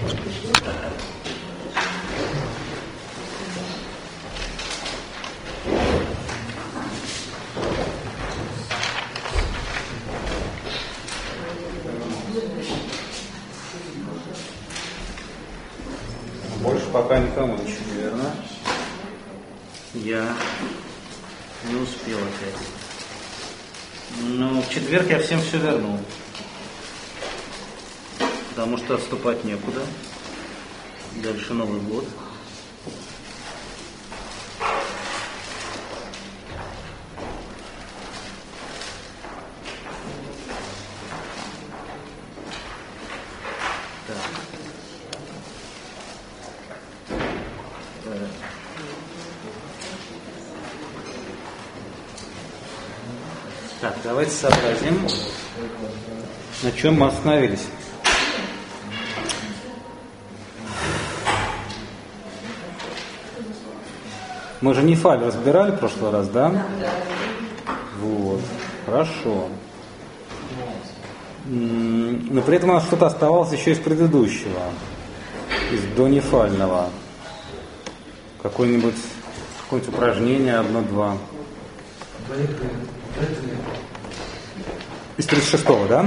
Больше пока никому ничего, верно? Я не успел опять. Но в четверг я всем все вернул. Потому что отступать некуда. Дальше Новый год. Так, давайте сообразим, на чем мы остановились. Мы же нефаль разбирали в прошлый раз, да? Вот, хорошо. Но при этом у нас что-то оставалось еще из предыдущего, из донефального. Какое-нибудь упражнение, 1-2. Из 36-го, да?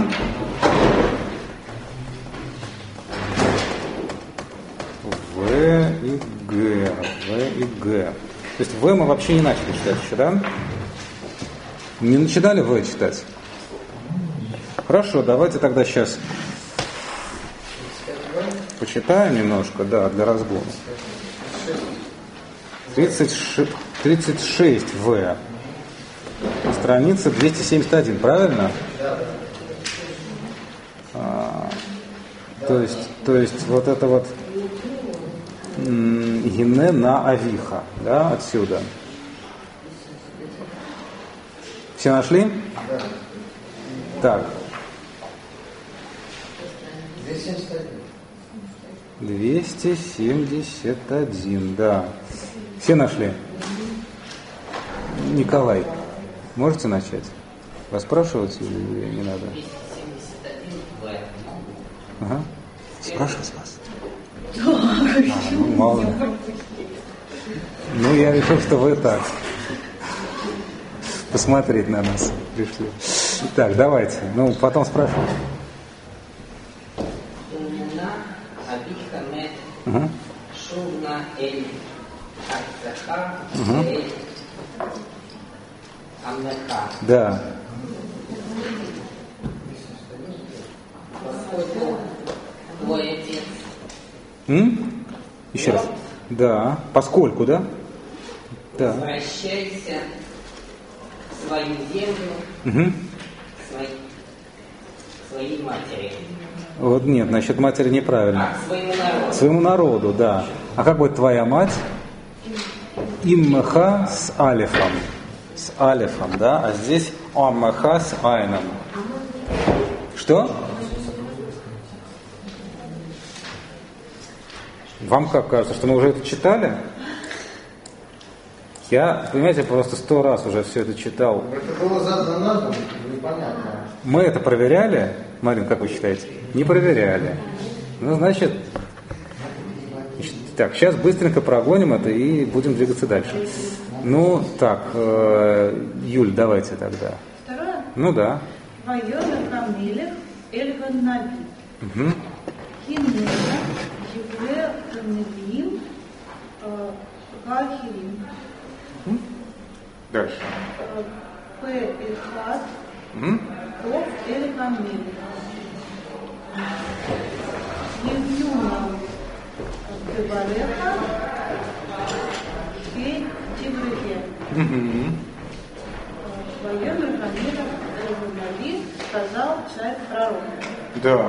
В и Г. В и Г. То есть В мы вообще не начали читать еще, да? Не начинали В читать? Хорошо, давайте тогда сейчас почитаем немножко, да, для разгона. 36 В. Страница 271, правильно? То есть вот это вот гине на авиха, да, отсюда. Все нашли? Так. 271, да. Все нашли? Николай, можете начать? Вас спрашивать или не надо? 271 Ага. Спрашивать вас? Ну, мало. Ну, я решил, что вы так посмотреть на нас пришли. Так, давайте. Ну, потом спрашивайте. Угу. Шувна эль Ацеха эль Амнеха. Да. Поскольку твой отец. Еще раз. Да. Поскольку, да? Да. Возвращайся в свою землю, Угу. к своей матери. Вот нет, насчет матери неправильно. К своему народу. Своему народу, да. А как будет твоя мать? Иммеха с алифом. С алифом, да? А здесь аммеха с айном. Что? Вам как кажется, что мы уже это читали? Я, понимаете, просто 100 раз уже все это читал. Это было задано на дом, непонятно. Мы это проверяли? Марин, как вы считаете? Не проверяли. Ну, значит, так, сейчас быстренько прогоним это и будем двигаться дальше. Ну, так, Юль, давайте тогда. Второе? Ну да. Вайомер Камилев Эльван Наби. Угу. Хинея Евре Камилим Гахилим. Дальше. П. Эхад Угу. Тов Эль Камилев. Евюна Гевареха Хей Тигреге. Угу. Вайомер Камилев Эльван Наби, сказал царь пророк. Да.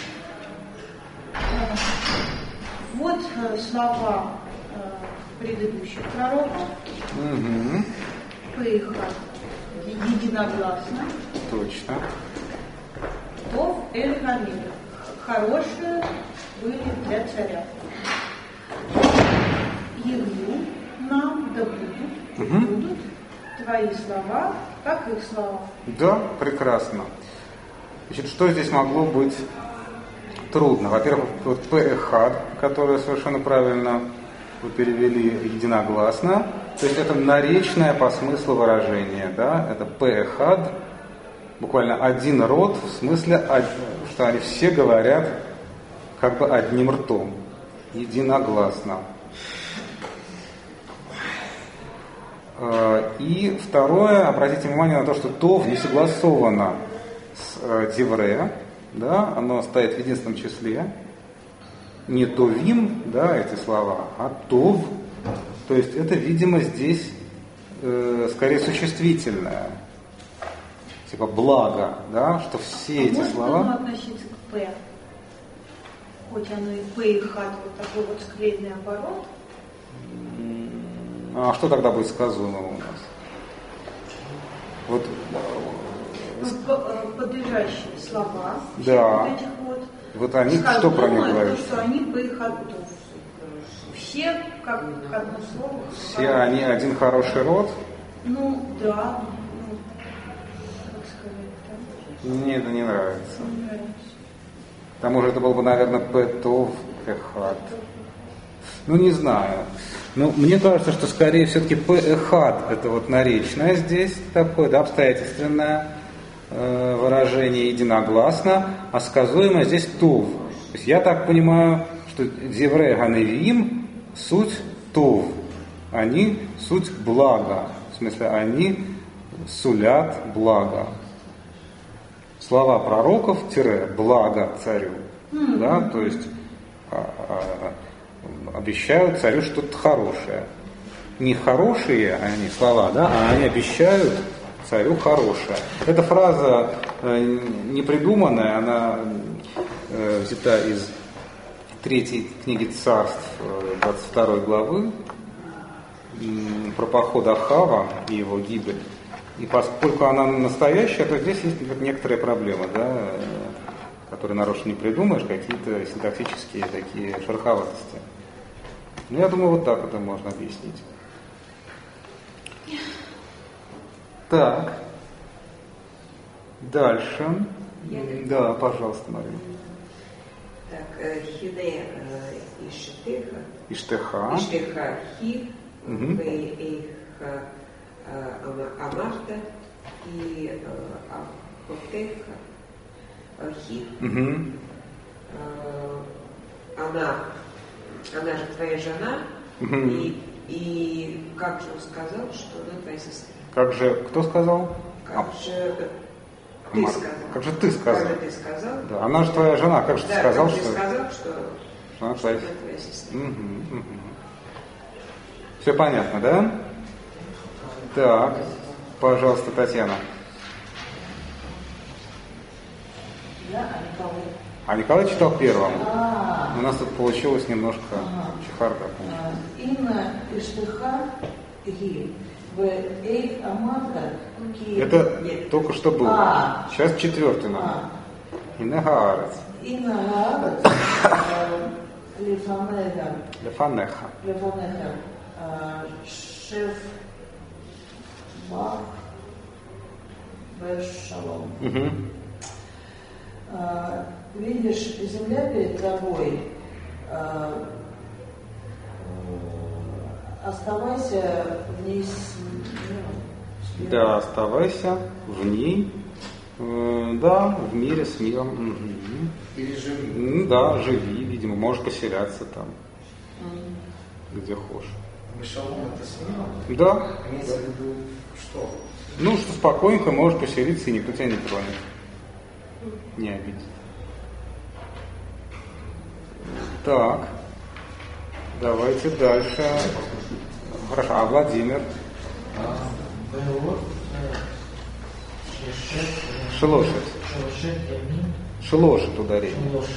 Вот слова предыдущих пророков. Угу. Пейха единогласно. Точно. Тов эль хамид. Хорошие были для царя. Евну нам да будут твои слова, как их слова. Да, прекрасно. Значит, что здесь могло быть трудно. Во-первых, вот пэ-эхад, которое совершенно правильно вы перевели единогласно, то есть это наречное по смыслу выражение, да, это пэ-эхад, буквально один род, в смысле, что они все говорят как бы одним ртом, единогласно. И второе, обратите внимание на то, что тов не согласовано с дивре, да, оно стоит в единственном числе, не товим, да, эти слова, а тов, то есть это, видимо, здесь скорее существительное, типа благо, да, что все эти Может слова... оно относиться к П? Хоть оно и П, и хат, вот такой вот склеенный оборот. А что тогда будет сказуемо у нас? Вот... Подлежащие слова. Да. Вот этих вот. Вот они, что про них говорят? То, что они П и хат. Все как одно слово. Все они один хороший род? Ну, да. Ну, как сказать, да? Мне это не нравится. Не нравится. К тому же это было бы, наверное, пэтов, эхат. Ну, не знаю. Ну, мне кажется, что скорее все-таки пэ-эхат это вот наречное здесь такое, да, обстоятельственное выражение единогласно, а сказуемое здесь тов. То есть я так понимаю, что дивре ганевиим суть тов. Они суть блага. В смысле, они сулят благо. Слова пророков – благо царю. Да, то есть обещают царю что-то хорошее. Не хорошие они слова, да, а они обещают царю хорошее. Эта фраза не придуманная, она взята из 3 книги Царств, 22 главы, про поход Ахава и его гибель. И поскольку она настоящая, то здесь есть некоторые проблемы, да, которые нарочно не придумаешь, какие-то синтаксические такие шероховатости. Ну, я думаю, вот так это можно объяснить. Так. Дальше. Да, пожалуйста, Марина. Так, хиде иштеха. Иштеха. Иштеха хи, вейха амарта и ахотеха хи. Она же твоя жена, и как же он сказал, что она твоя сестра? Как же, кто сказал? Как же ты сказал? Как же ты сказал? Как же ты сказал? Да, она же твоя жена, как же ты сказал, как что... ты сказал, что она твоя сестра. Все понятно, да? Так, пожалуйста, Татьяна. А Николай читал первым. У нас тут получилось немножко чехарда. Инна Иштеха Ги. Это только что было. Сейчас 4 надо. Инна Гаарец. Инна Гаарец. Лефанеха. Шеф Бах Бешалом. Видишь, земля перед тобой, оставайся в ней Да, оставайся в ней, да, в мире с миром. Или живи. Да, живи, видимо, можешь поселяться там, где хочешь. Шалом это с миром? Да. Имеется в виду что? Ну, что спокойненько можешь поселиться, и никто тебя не тронет. Не обидит. Так, давайте дальше. Хорошо, а Владимир? Шелошет. Шелошет ударение.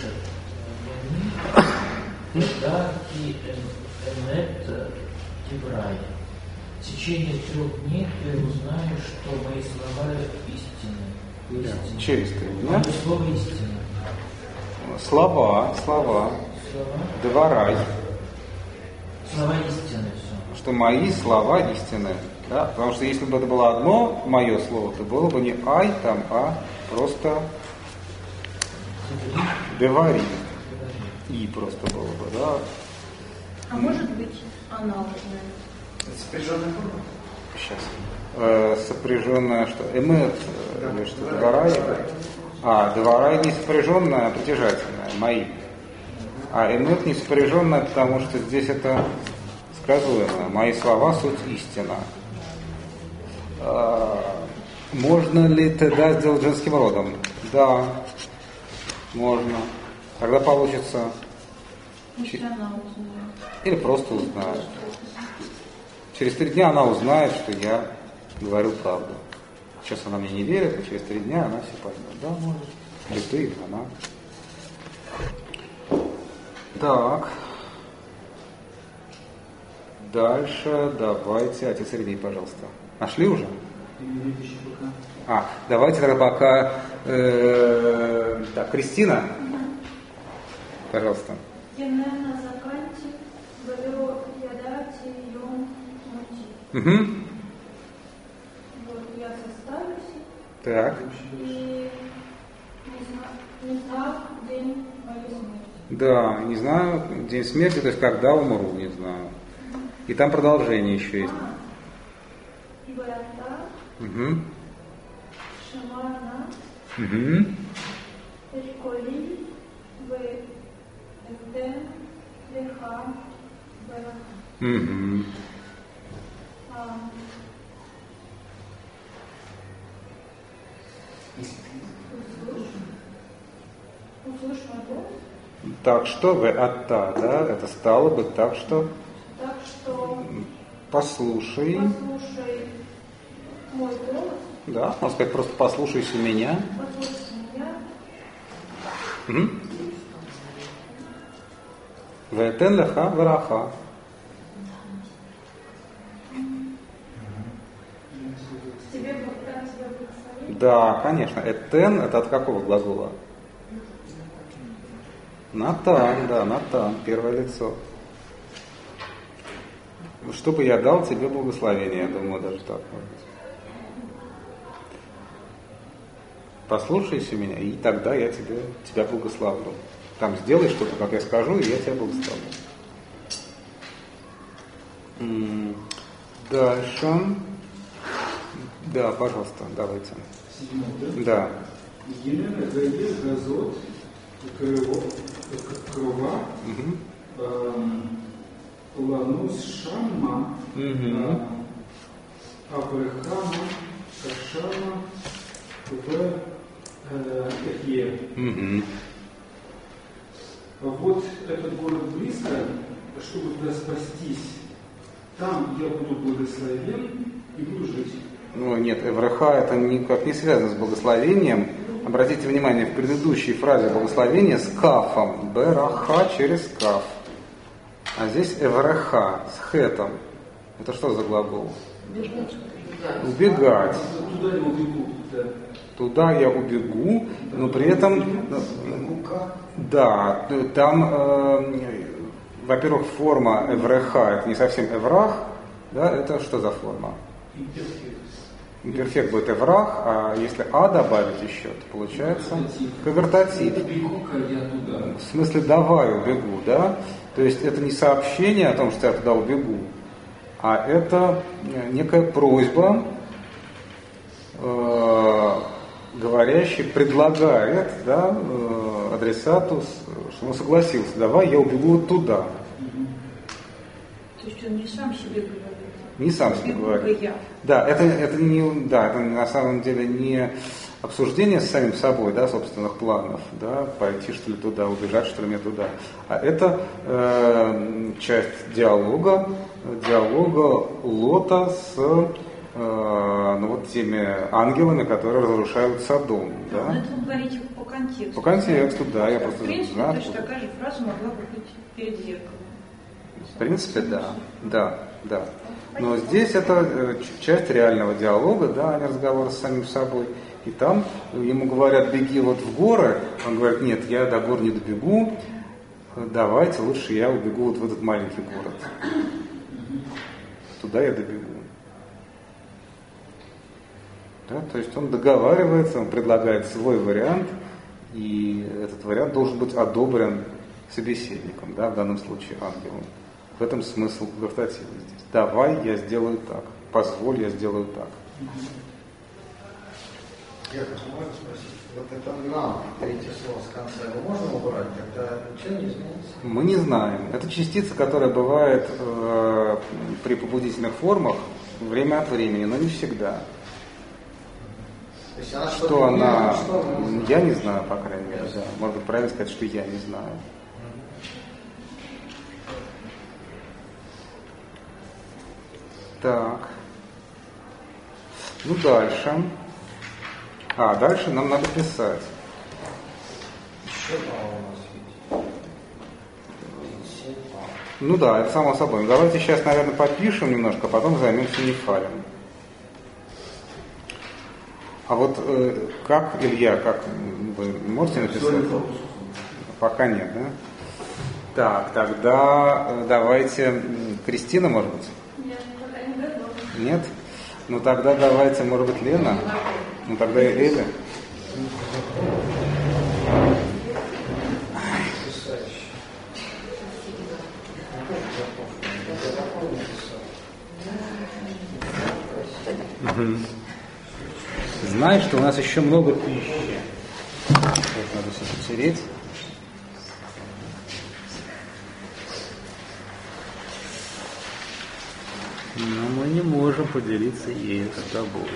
Да, и эмет тибрай. В течение 3 дней ты узнаешь, что мои слова истинны. Через 3 дня. Мое слово истинно. Слова. Дворай. Слова истины все. Что мои слова истинные. Да? Потому что если бы это было одно мое слово, то было бы не ай там, а просто девари. И просто было бы, да. А может быть аналогное? Сопряженная форма? Сейчас. Сопряженная что? Эмет, или что? Двора? Двора не сопряженная, а притяжательная, мои. А эмет не сопряженная, потому что здесь это сказуемо. Мои слова суть истина. Можно ли тогда сделать женским родом? Да, можно. Тогда получится. Если она узнает. Или просто узнает. Через 3 дня она узнает, что я говорю правду. Сейчас она мне не верит, а через 3 дня она все поймет. Да, может. Или ты, или она. Так. Дальше давайте. Отец Сергей, пожалуйста. Нашли уже? Давайте тогда пока... Так, Кристина. Пожалуйста. Ємена заканті, беру ядаті, йом, мочі. Угу. Вот я составлюсь Так. и не знаю день моей смерти. Да, не знаю, день смерти, то есть когда умру, не знаю. И там продолжение еще есть. И врата, Угу. шамана, Угу. переколи, в эдем, леха, бараха. Угу. Услышь мой голос. Так что вы отта, да? Это стало бы так что Так что послушай. послушай мой голос, Да, можно сказать просто послушайся меня. послушай меня, Угу. Вэтен леха вараха. тебе дам тебя благословить. Да, конечно. Этен это от какого глагола? Натан, да, Натан, первое лицо. Чтобы я дал тебе благословение, я думаю, даже так может быть. Послушайся меня, и тогда я тебя благословлю. Там сделай что-то, как я скажу, и я тебя благословлю. Дальше. Да, пожалуйста, давайте. Да. Елена Гаиль Газот, Крова, Ланус Шамма, Аврахама, Кашама, в Эхе. Вот этот город близко, чтобы туда спастись, там я буду благословен и буду жить. Ну нет, Эвраха это никак не связано с благословением. Обратите внимание, в предыдущей фразе благословение с кафом. Бераха через каф. А здесь Эвраха с хетом. Это что за глагол? Убегать. Туда я убегу. Да. Туда я убегу, но при этом... Да, там, во-первых, форма Эвраха, это не совсем Эврах, да, это что за форма? Имперфект будет Эврах, а если А добавить еще, то получается конвертатив. В смысле давай убегу, да? То есть это не сообщение о том, что я туда убегу, а это некая просьба, говорящий предлагает, да, адресату, что он согласился, давай я убегу вот туда. То есть он не сам себе говорит. Не сам себе говорит. Да, это не, да, это на самом деле не обсуждение с самим собой, да, собственных планов, да, пойти что ли туда, убежать что ли мне туда, а это часть диалога Лота с ну, вот теми ангелами, которые разрушают Содом. Да? Но это вы говорите по контексту. По контексту, да. Я просто в принципе, знаю, точно такая же фраза могла бы быть перед зеркалом. В принципе, да. Но здесь это часть реального диалога, да, а не разговора с самим собой. И там ему говорят, беги вот в горы. Он говорит, нет, я до гор не добегу. Давайте лучше я убегу вот в этот маленький город. Туда я добегу. Да, то есть он договаривается, он предлагает свой вариант, и этот вариант должен быть одобрен собеседником, да, в данном случае ангелом. В этом смысл вертативы здесь. Давай, я сделаю так. Позволь, я сделаю так. Я можно спросить? Вот это «нам», третье слово с конца, его можно убрать, тогда ничего не изменится? Мы не знаем. Это частица, которая бывает при побудительных формах время от времени, но не всегда. То есть она Что она... что Я не знаю, по крайней мере, да. Может быть, правильно сказать, что я не знаю. Так. Ну, дальше. Дальше нам надо писать. Еще у нас есть. Ну да, это само собой. Давайте сейчас, наверное, попишем немножко, а потом займемся нефалем. А вот как, Илья, как вы можете написать? Пока нет, да? Так, тогда давайте... Кристина, может быть? Нет, пока не готова. Нет? Ну тогда давайте, может быть, Лена? Ну тогда и Эля. Знаешь, что у нас еще много пищи. Вот надо все потереть. Но мы не можем поделиться ею с тобой.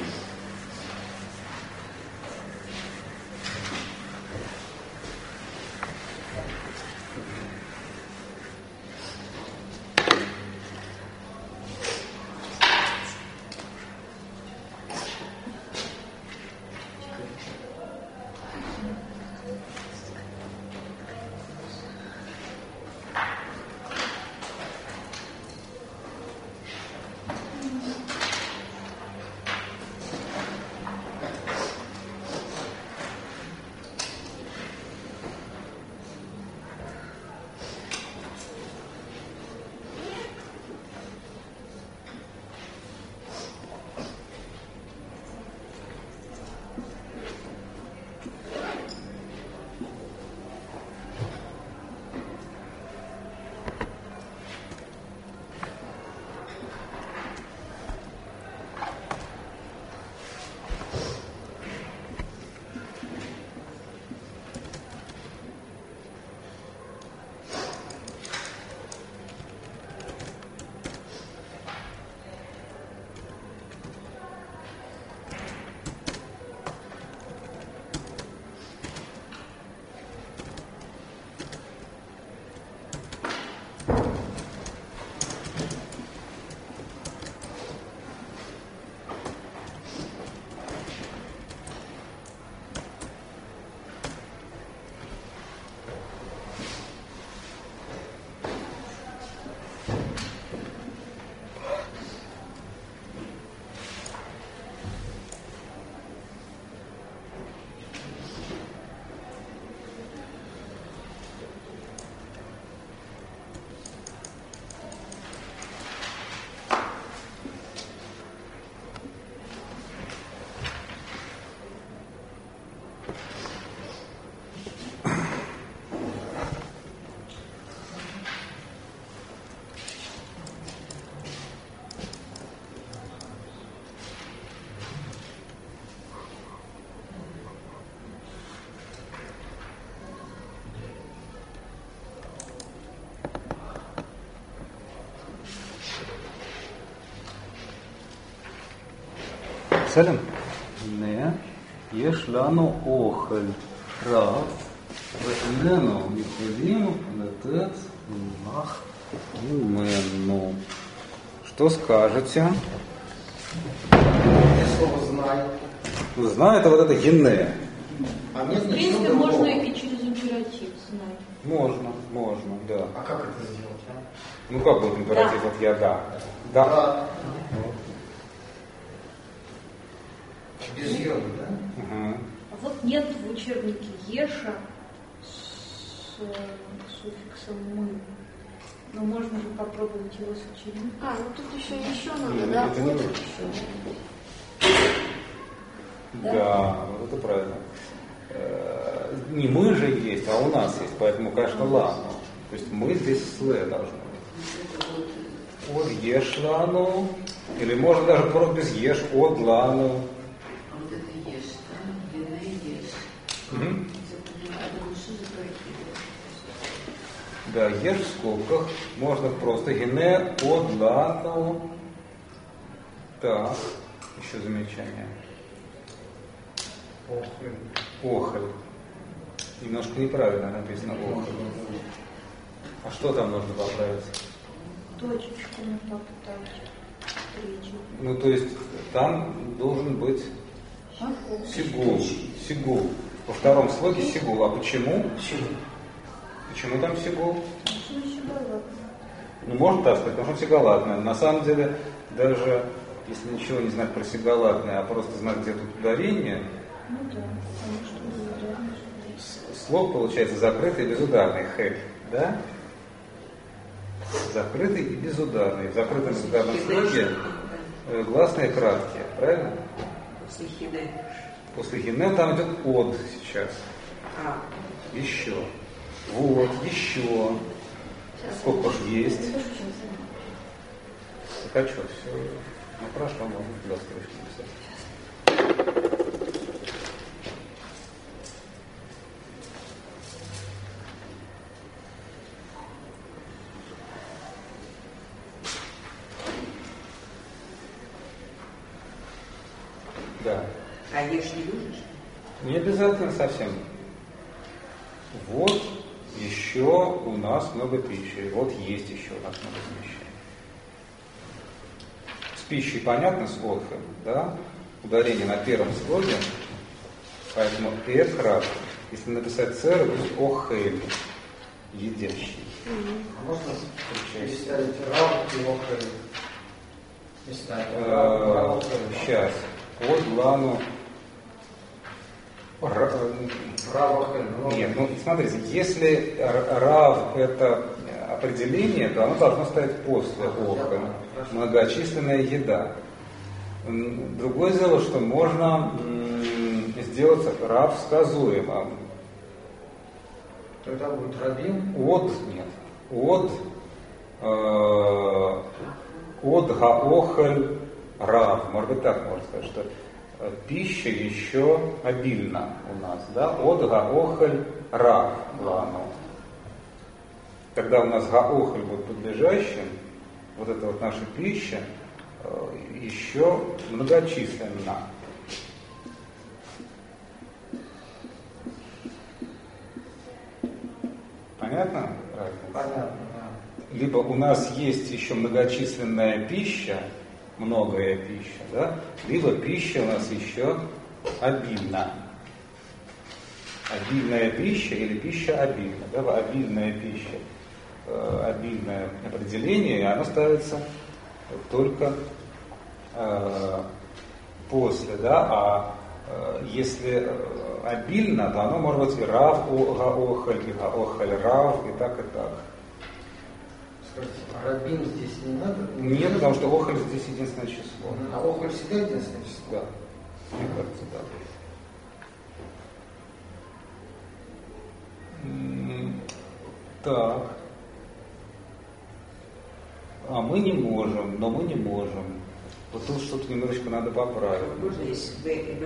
בסדר? הנה, יש לנו אוכל רב, ואיננו יכולים לתת לך ממנו. Что скажете? Слово «знай». Знаю, это вот это генне. А нет В ничего принципе, другого. можно и через императив знать. Можно, да. А как это сделать? А? Ну как будет императив от я да? Да. Вот. Без йода, да? Угу. А вот нет в учебнике еша с суффиксом мы. Но можно же попробовать его сочинить. Ну тут еще надо, Нет, да? это не Вот нужно. еще. Да, вот это правильно. Не мы же есть, а у нас есть, поэтому, конечно, ладно. То есть мы здесь слэ должны быть. Од еш лану. Или можно даже просто без еш, од лану. А вот это еш, да? Гене еш. Угу. Что за проект? Да, еш в скобках. Можно просто гене од лану. Так, еще замечание. Охоль. Немножко неправильно написано охоль. А что там нужно поправить? Точечку мы попытались. Третью. Ну, то есть там должен быть сигул. Сигул. Во втором слоге сигул. А почему? Почему там сигул? Ну, можно так сказать, потому что сигалатное. На самом деле, даже если ничего не знать про сигалатное, а просто знать, где тут ударение, Ну да, потому что ударение. слог получается закрытый и безударный. Хель, да? Закрытый и безударный. В закрытом безударном слоге гласные краткие, правильно? После хиды. После хине там идет од сейчас. Еще. Вот, еще. Сколько ж есть. Так а что, все. Ну прошло, можно туда строчки написать. Да. А ешь не будешь? Не обязательно совсем. Вот еще у нас много пищи. Вот есть еще у нас много пищи. С пищей понятно, с отхом, да? Ударение на первом слоге. Поэтому экрат, если написать цер, будет охель, едящий. А можно переставить рав и охель? Не знаю. Сейчас. От лану. Рав охель. Нет, ну смотрите, если рав это определение, то оно должно стоять после охель. Многочисленная еда. Другое дело, что можно сделать рав сказуемым. Тогда будет рабин? От, нет. От гаохаль рав. Может быть, так можно сказать, что пища еще обильна у нас. Да? От гаохаль рав лану. Когда у нас гаохаль будет подлежащим, вот эта вот наша пища еще многочисленна. Понятно? Понятно, да. Либо у нас есть еще многочисленная пища, многое пища, да? Либо пища у нас еще обильна. Обильная пища или пища обильна. Да? Обильная пища. Обильное определение, и оно ставится только после, да, а если обильно, то оно может быть и рав гаохаль, и гаохаль рав, и так, и так. Скажите, а рабин здесь не надо? Нет, потому что охаль здесь единственное число. А охаль всегда единственное число? Да, мне кажется, да. Так. А мы не можем, но мы не можем. Вот тут что-то немножечко надо поправить. Можно есть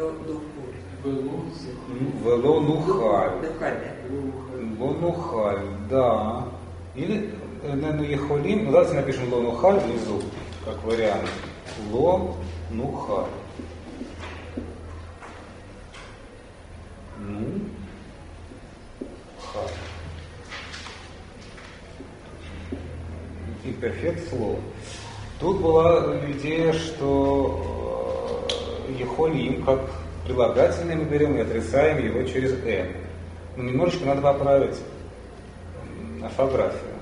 Велонухаль. Лонухаль, да. Или ехолим, ну давайте напишем лонухаль внизу, как вариант. Лонухаль. Халь. Имперфект слова. Тут была идея, что ехолим как прилагательное мы берем и отрицаем его через «м». Но немножечко надо поправить орфографию.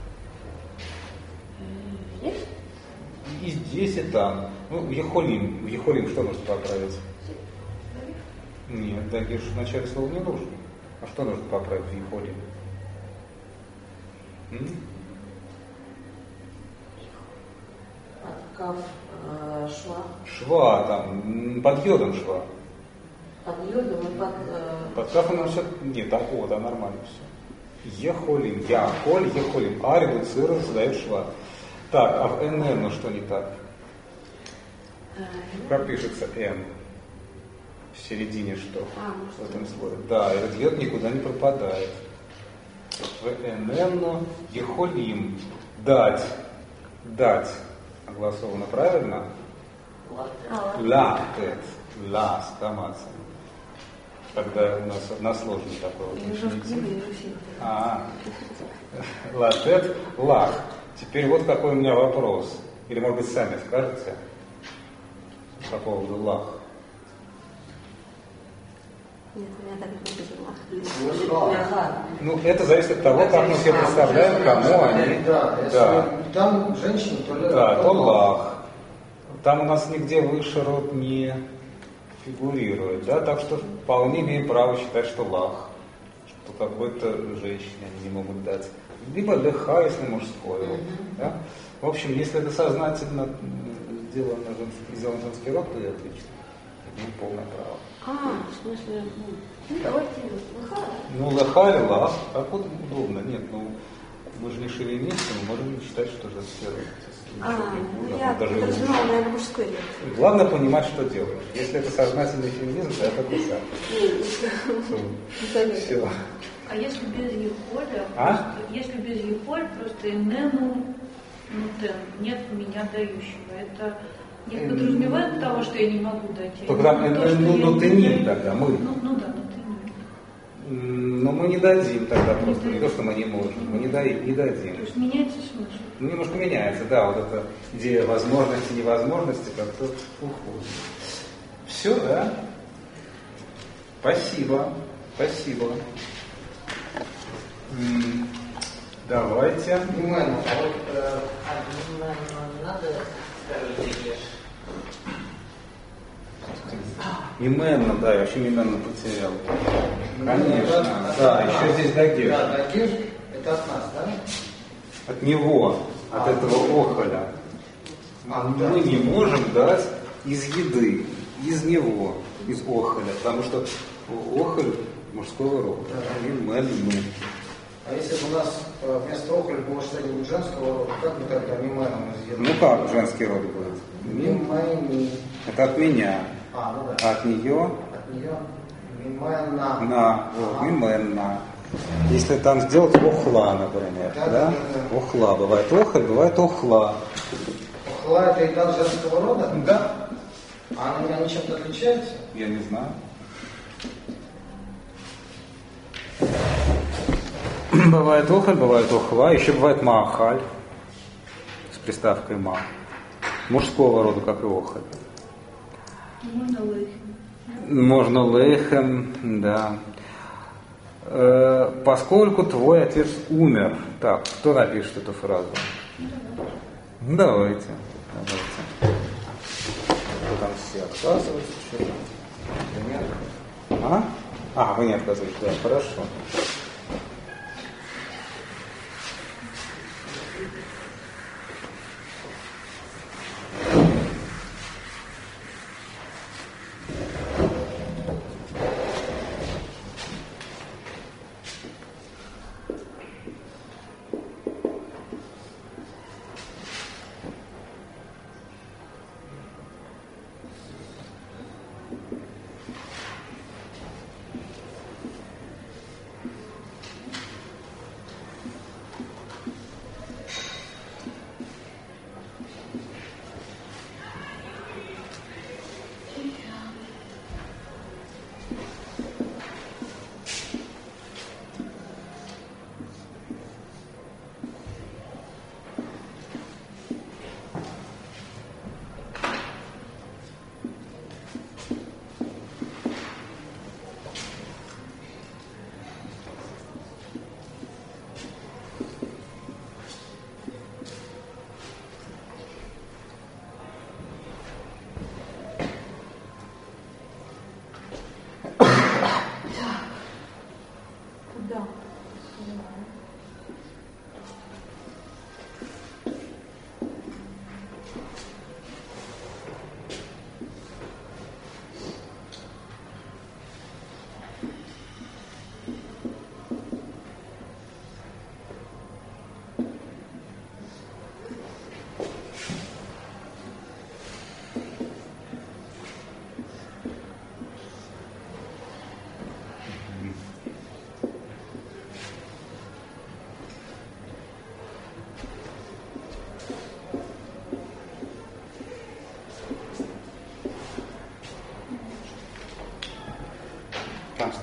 И здесь, и там. Ну, в ехолим что нужно поправить? Нет, дагиш в начале слова не нужно. А что нужно поправить в ехолим? Кав шва. Шва, там, под йодом шва. Под йодом и под... Под кафом все... Нет, там о, да, нормально все. Ехолим. Я, коль, ехолим. А редуцирует, задает шва. Так, а в НН, ну что не так? Как пишется Н? В середине что? В этом слове. Да, этот йод никуда не пропадает. В НН ехолим. Дать. Дать. Огласовано правильно? Латет. Ла с томацией. Когда у нас односложный такой вот. Латет, лах. Теперь вот какой у меня вопрос. Или, может быть, сами скажете по поводу лах. Нет, у меня так не написано. Ну, это зависит от того, как мы себе представляем, кому они. Да. Там женщина, то ли... Да, то лах. Там у нас нигде выше род не фигурирует, да, так что вполне имеем право считать, что лах, что какой-то женщине они не могут дать. Либо леха, если мужской род. Да? В общем, если это сознательно сделан женский род, то и отлично. Это полное право. В смысле, давайте леха. Ну, леха или лах, как вот удобно. Нет, ну, мы же не шовинисты, мы можем считать, что женский род. Я подразумевала, наверное, мужской род. Главное понимать, что делаешь. Если это сознательный феминизм, то это кусак. Все. А если без ехоля, если без ехоль, просто инену, тен, нет меня дающего. Это не подразумевает того, что я не могу дать. Только там, ты ним тогда, мы. Ну да, ты ним. Но мы не дадим тогда просто, не то, что мы не можем, мы не дадим. То есть меняется смысл? Ну, немножко меняется, да, вот эта идея возможности, невозможности как-то уходит. Все, да? Спасибо. Давайте. Мимена. Надо, скажите, ешь. Мимена, да, я вообще Мимена потерял. Конечно, да, еще здесь дагеш. Да, дагеш, это от нас, да? От него, от этого охоля. Мы не можем дать из еды, из него, из охоля, потому что охоль мужского рода. Мименну. А если бы у нас вместо охоля было что-нибудь женского рода, как бы тогда мименом сделали? Ну как женский род будет? Мимени. Это от меня. Ну да. А от нее? От нее. Мимена. Мименна. Если там сделать охла, например, да? Охла. Бывает охоль, бывает охла. Охла это еда женского рода? Да. А они чем-то отличаются? Я не знаю. Бывает охоль, бывает охла, еще бывает маахаль с приставкой ма. Мужского рода, как и охоль. Можно лейхем. Можно лейхем, да. Поскольку твой отец умер. Так, кто напишет эту фразу? Давайте. Кто там все отказываются? Нет? Вы не отказываетесь, да, хорошо.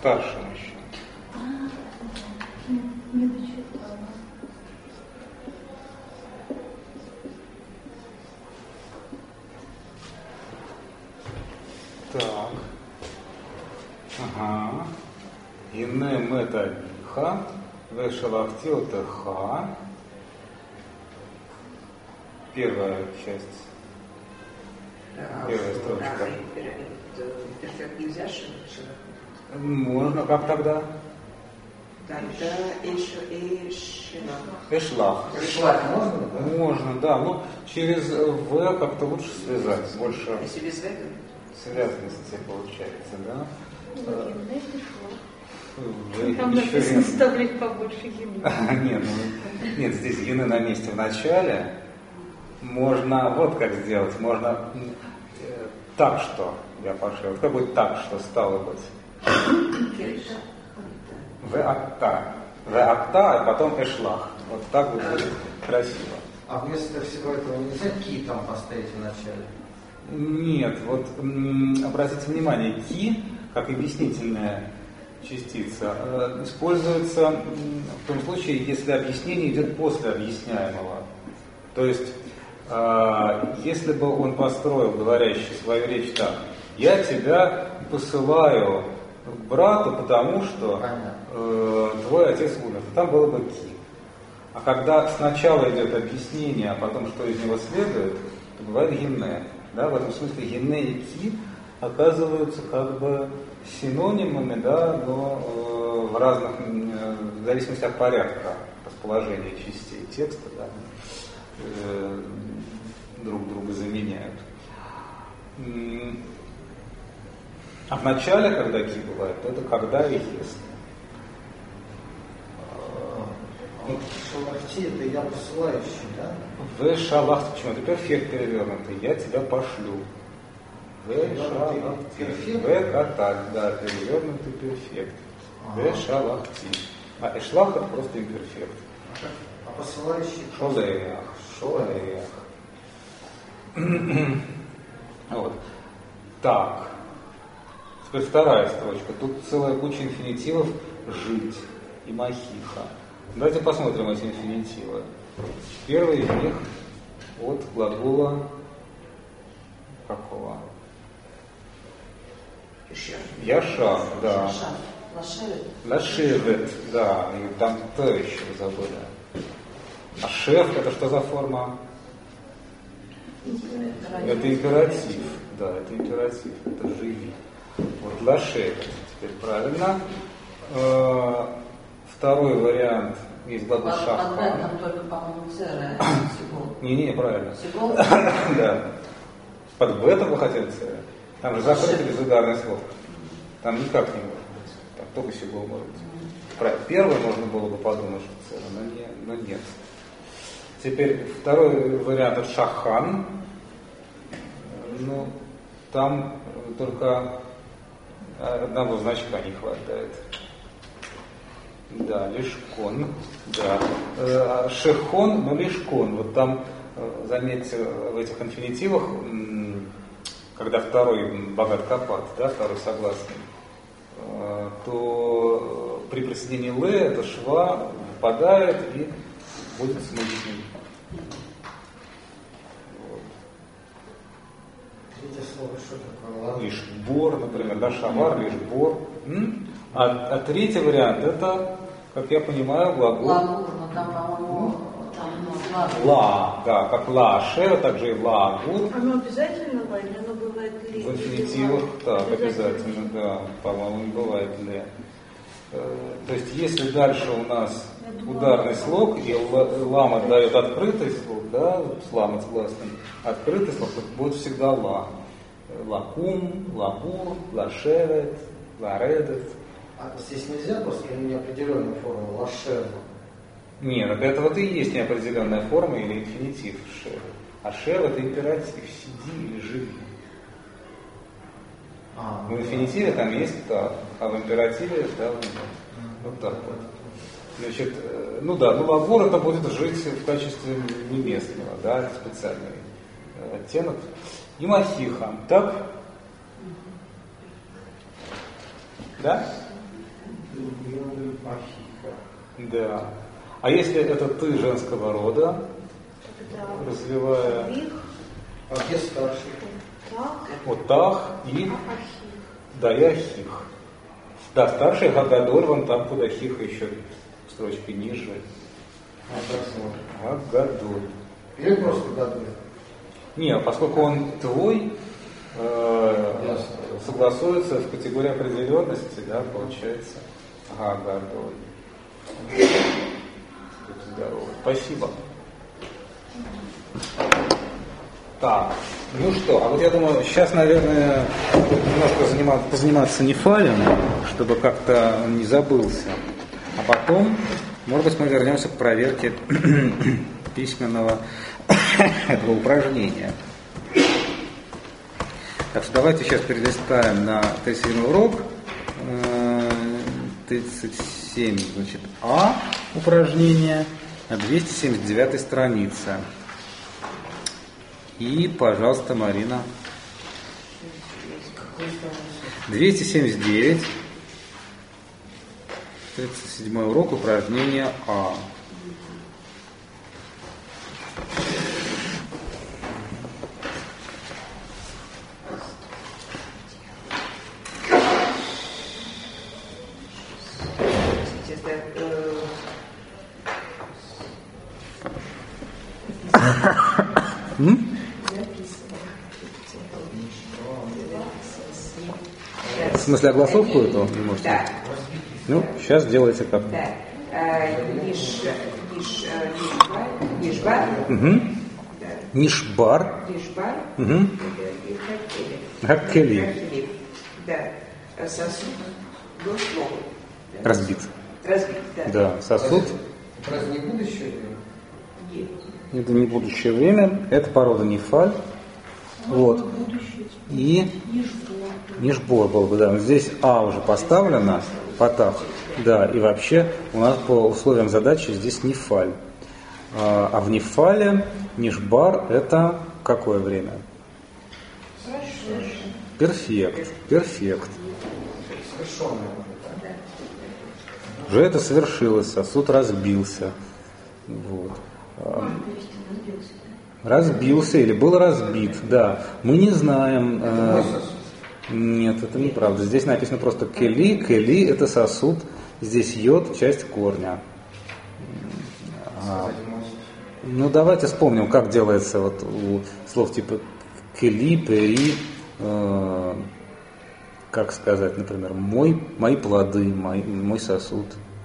старше мужчины. Не дочитала. Так. Ага. Инем это ха, вешалахтил это ха. Первая часть. Первая строчка. Перфект нельзя шивать? Можно, как тогда? Тогда эшлах. Эшлах. Эшлах можно, да? Можно, да. Ну, через В как-то лучше связать. Больше Если без В, связанности получается, да? Там написано вставлять побольше гены. Нет, здесь гены на месте в начале. Можно вот как сделать. Можно так что я пошел. Как будет так что стало быть? В-акта, а потом эшлах. Вот так будет красиво. А вместо всего этого нельзя ки там поставить в начале? Нет, вот обратите внимание, ки, как объяснительная частица, используется в том случае, если объяснение идет после объясняемого. То есть, если бы он построил, говорящий, свою речь так: я тебя посылаю к брату, потому что твой отец умер, то там было бы ки. А когда сначала идет объяснение, а потом что из него следует, то бывает генне. Да? В этом смысле генне и ки оказываются как бы синонимами, да, но в разных, в зависимости от порядка расположения частей текста, да, друг друга заменяют. А в начале, когда ки бывает, это когда и если. Вот шалахти это я посылающий, да? В шалахти, почему? Это перфект перевернутый. Я тебя пошлю. В шалахти. В катак, да, перевернутый перфект. В шалахти. А эшлах это просто имперфект. А посылающий? Шолеях. Вот. Так. Теперь вторая строчка. Тут целая куча инфинитивов жить и махиха. Давайте посмотрим эти инфинитивы. Первый из них от глагола какого? Яша, да. Лашевет, да. И там то еще забыли. А шеф это что за форма? Это императив. Да, это императив. Это живи. Вот лашевет. Теперь правильно. Второй вариант есть глагол шаха. Там только, по-моему, цера, сигол. Не, правильно. Сигол? Да. Под бета вы хотели цера? Там же закрытый безударный слог. Там никак не может быть. Там только сигол может быть. Первый можно было бы подумать, что цера, но нет. Теперь второй вариант это шахан. Ну, там только одного значка не хватает. Да, лишкон. Да. Шехон, но лишкон. Вот там, заметьте, в этих инфинитивах, когда второй богат капат, да, второй согласный, то при присоединении л это шва выпадает и будет смычным. Вот. Третье слово что такое? Лишбор, например, да, шавар, лишбор. А третий вариант это, как я понимаю, глагол Лагур, но там, по-моему, ла, да, как ла шер, также и ла гуд. Оно обязательно ла, или оно бывает ли? В инфинитивах, так, обязательно, да, по-моему, не бывает ли. То есть, если дальше у нас ударный слог, и лам отдает открытый слог, да, с лам согласным, открытый слог, то будет всегда ла. Лакум, лабур, лашевет, ларедет. А здесь нельзя просто неопределенную форму лашер? Нет, так это вот и есть неопределенная форма или инфинитив шер. А шер это императив, сиди или живи. В инфинитиве там есть так, а в императиве да, вот так вот. Значит, лагур это будет жить в качестве неместного, да, специальный оттенок. И махиха, так? Да? Да. А если это ты женского рода, развивая... А где старший? Вот тах и... Да, и ахих. Да, старший Гагадоль, вон там, куда хиха еще строчкой ниже. Гагадоль. Или просто Гадоль? Не, поскольку он твой, согласуется в категории определенности, да, получается. Гагадоль. Здорово. Спасибо. Так, ну что, а вот я думаю, сейчас, наверное, немножко позаниматься нефалем, чтобы как-то он не забылся. А потом, может быть, мы вернемся к проверке письменного этого упражнения. Так что давайте сейчас перелистаем на 37 урок. 37, значит, А упражнение на 279 странице. И, пожалуйста, Марина. 279. 37 урок, упражнение А. В смысле, огласовку эту не можете? Да. Ну, сейчас делайте как. Да. Нишбар. Угу. Нишбар. Нишбар. Угу. Гаккели. Да. Сосуд был сломан. Разбит. Разбит, да. Да, сосуд. Разве не будущее время? Нет. Это не будущее время, это порода нефаль. Вот. И нишбор был бы, да. Здесь А уже поставлено, потах. Да, и вообще у нас по условиям задачи здесь нефаль. А в нефале нишбар это какое время? Перфект. Перфект. Уже это совершилось, сосуд разбился. Вот. Разбился или был разбит, да. Мы не знаем. Нет, это неправда. Здесь написано просто кели. Кели – это сосуд. Здесь йод – часть корня. Ну, давайте вспомним, как делается вот у слов типа кели, пери, как сказать, например, мои плоды, мой сосуд.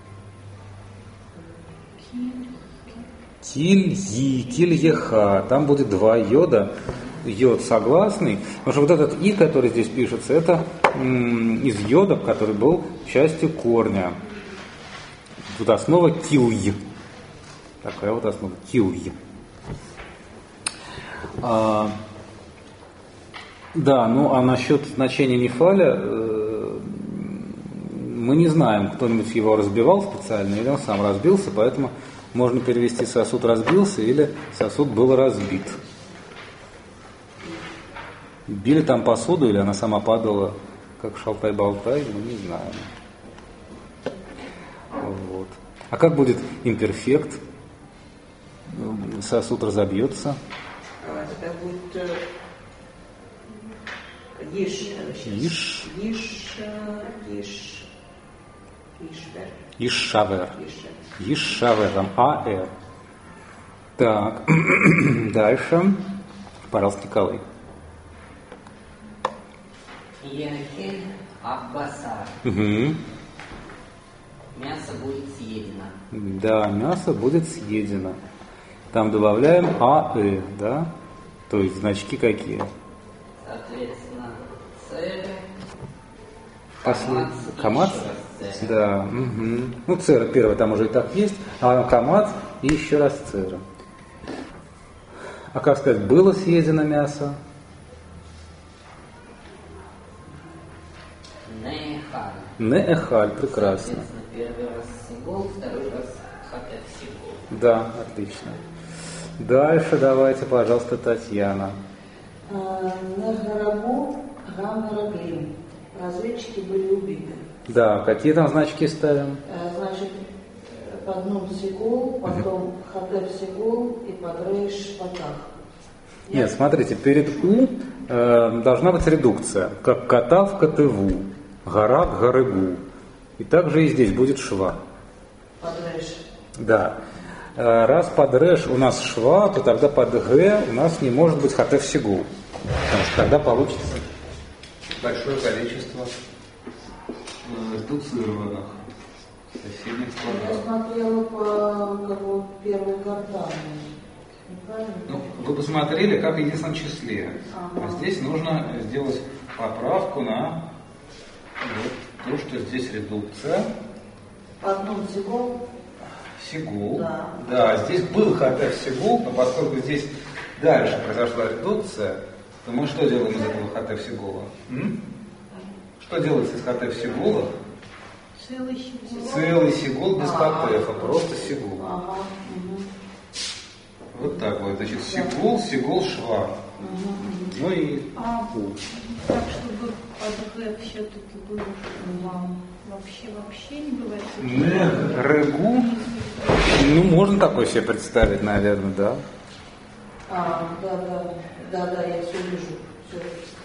Кильи, кильеха. Там будет два йода. Йод согласный. Потому что вот этот и, который здесь пишется, это из йода, который был частью корня. Тут основа кильй. Такая вот основа кильй. Да, ну а насчет значения нефаля мы не знаем, кто-нибудь его разбивал специально или он сам разбился, поэтому можно перевести сосуд разбился или сосуд был разбит. Били там посуду или она сама падала, как шалтай-болтай, мы не знаем. Вот. А как будет имперфект? Сосуд разобьется. Это будет Ишшавер. Ишшавер, там А-Р. Так, дальше. Пожалуйста, Николай. Ехель аббасар. Угу. Мясо будет съедено. Да, мясо будет съедено. Там добавляем АЭ, да? То есть значки какие? Соответственно, церы, Камац? Да. Угу. Ну, цера первая там уже и так есть, а камац и еще раз цера. А как сказать, было съедено мясо? Неэхаль. Неэхаль, прекрасно. Первый раз сингол, второй раз хатеф сингол. Да, отлично. Дальше давайте, пожалуйста, Татьяна. На Гарабу Гам Раглим. Разведчики были убиты. Да, какие там значки ставим? Значит, под нун сигул, потом хатеф сигул и под рейш патах. Нет, смотрите, перед у должна быть редукция, как кота в котыву, гора к горыгу. И также и здесь будет шва. Под рейш. Да. Раз под реш у нас шва, то тогда под г у нас не может быть хатеф сигул. Потому что тогда получится большое количество редуцированных соседних Я складов. смотрела по первой картане. Ну, вы посмотрели, как в единственном числе. Ага. А здесь нужно сделать поправку на вот то, что здесь редукция. Под нун сигул. Сигул. Да. Да, здесь был хатеф сигул, но поскольку здесь дальше произошла редукция, то мы что делаем из этого хатеф сигула? Что делается из хатеф сигула? Целый сигул. Целый сигул без хатефа, просто сигул. Ага. Вот так вот, значит, сигул, сигул, шва. Ну и Так, чтобы под Г все-таки было вообще не бывает. Регу, ну можно такое себе представить, наверное, да. Да, я все вижу. Все.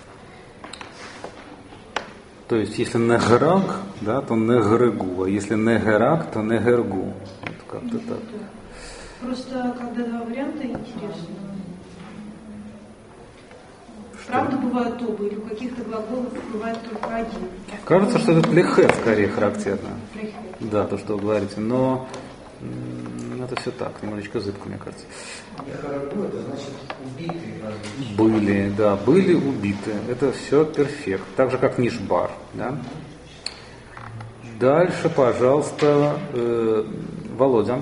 То есть, если неграк, да, то негрегу, а если негерак, то негергу. Вот как-то так. Просто когда два варианта интересно. Правда бывают оба, или у каких-то глаголов бывает только один? Кажется, что это лехет скорее характерно. Лехет. Да, то, что вы говорите, но это все так, немножечко зыбко, мне кажется. Нехарагу, это значит убитые различные. Были, да, были убиты. Это все перфект. Так же, как нишбар. Да? Дальше, пожалуйста, Володя.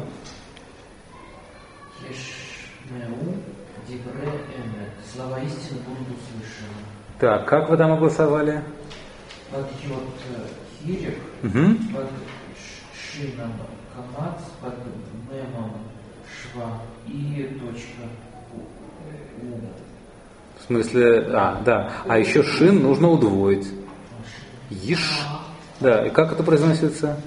Ешмеу дивре эмет. Слова истины будут услышаны. Так, как вы там огласовали? Под йод хирик, под шином камац, под мемом шва и точка у. В смысле, да. А еще шин нужно удвоить. Иш. Да, и как это произносится?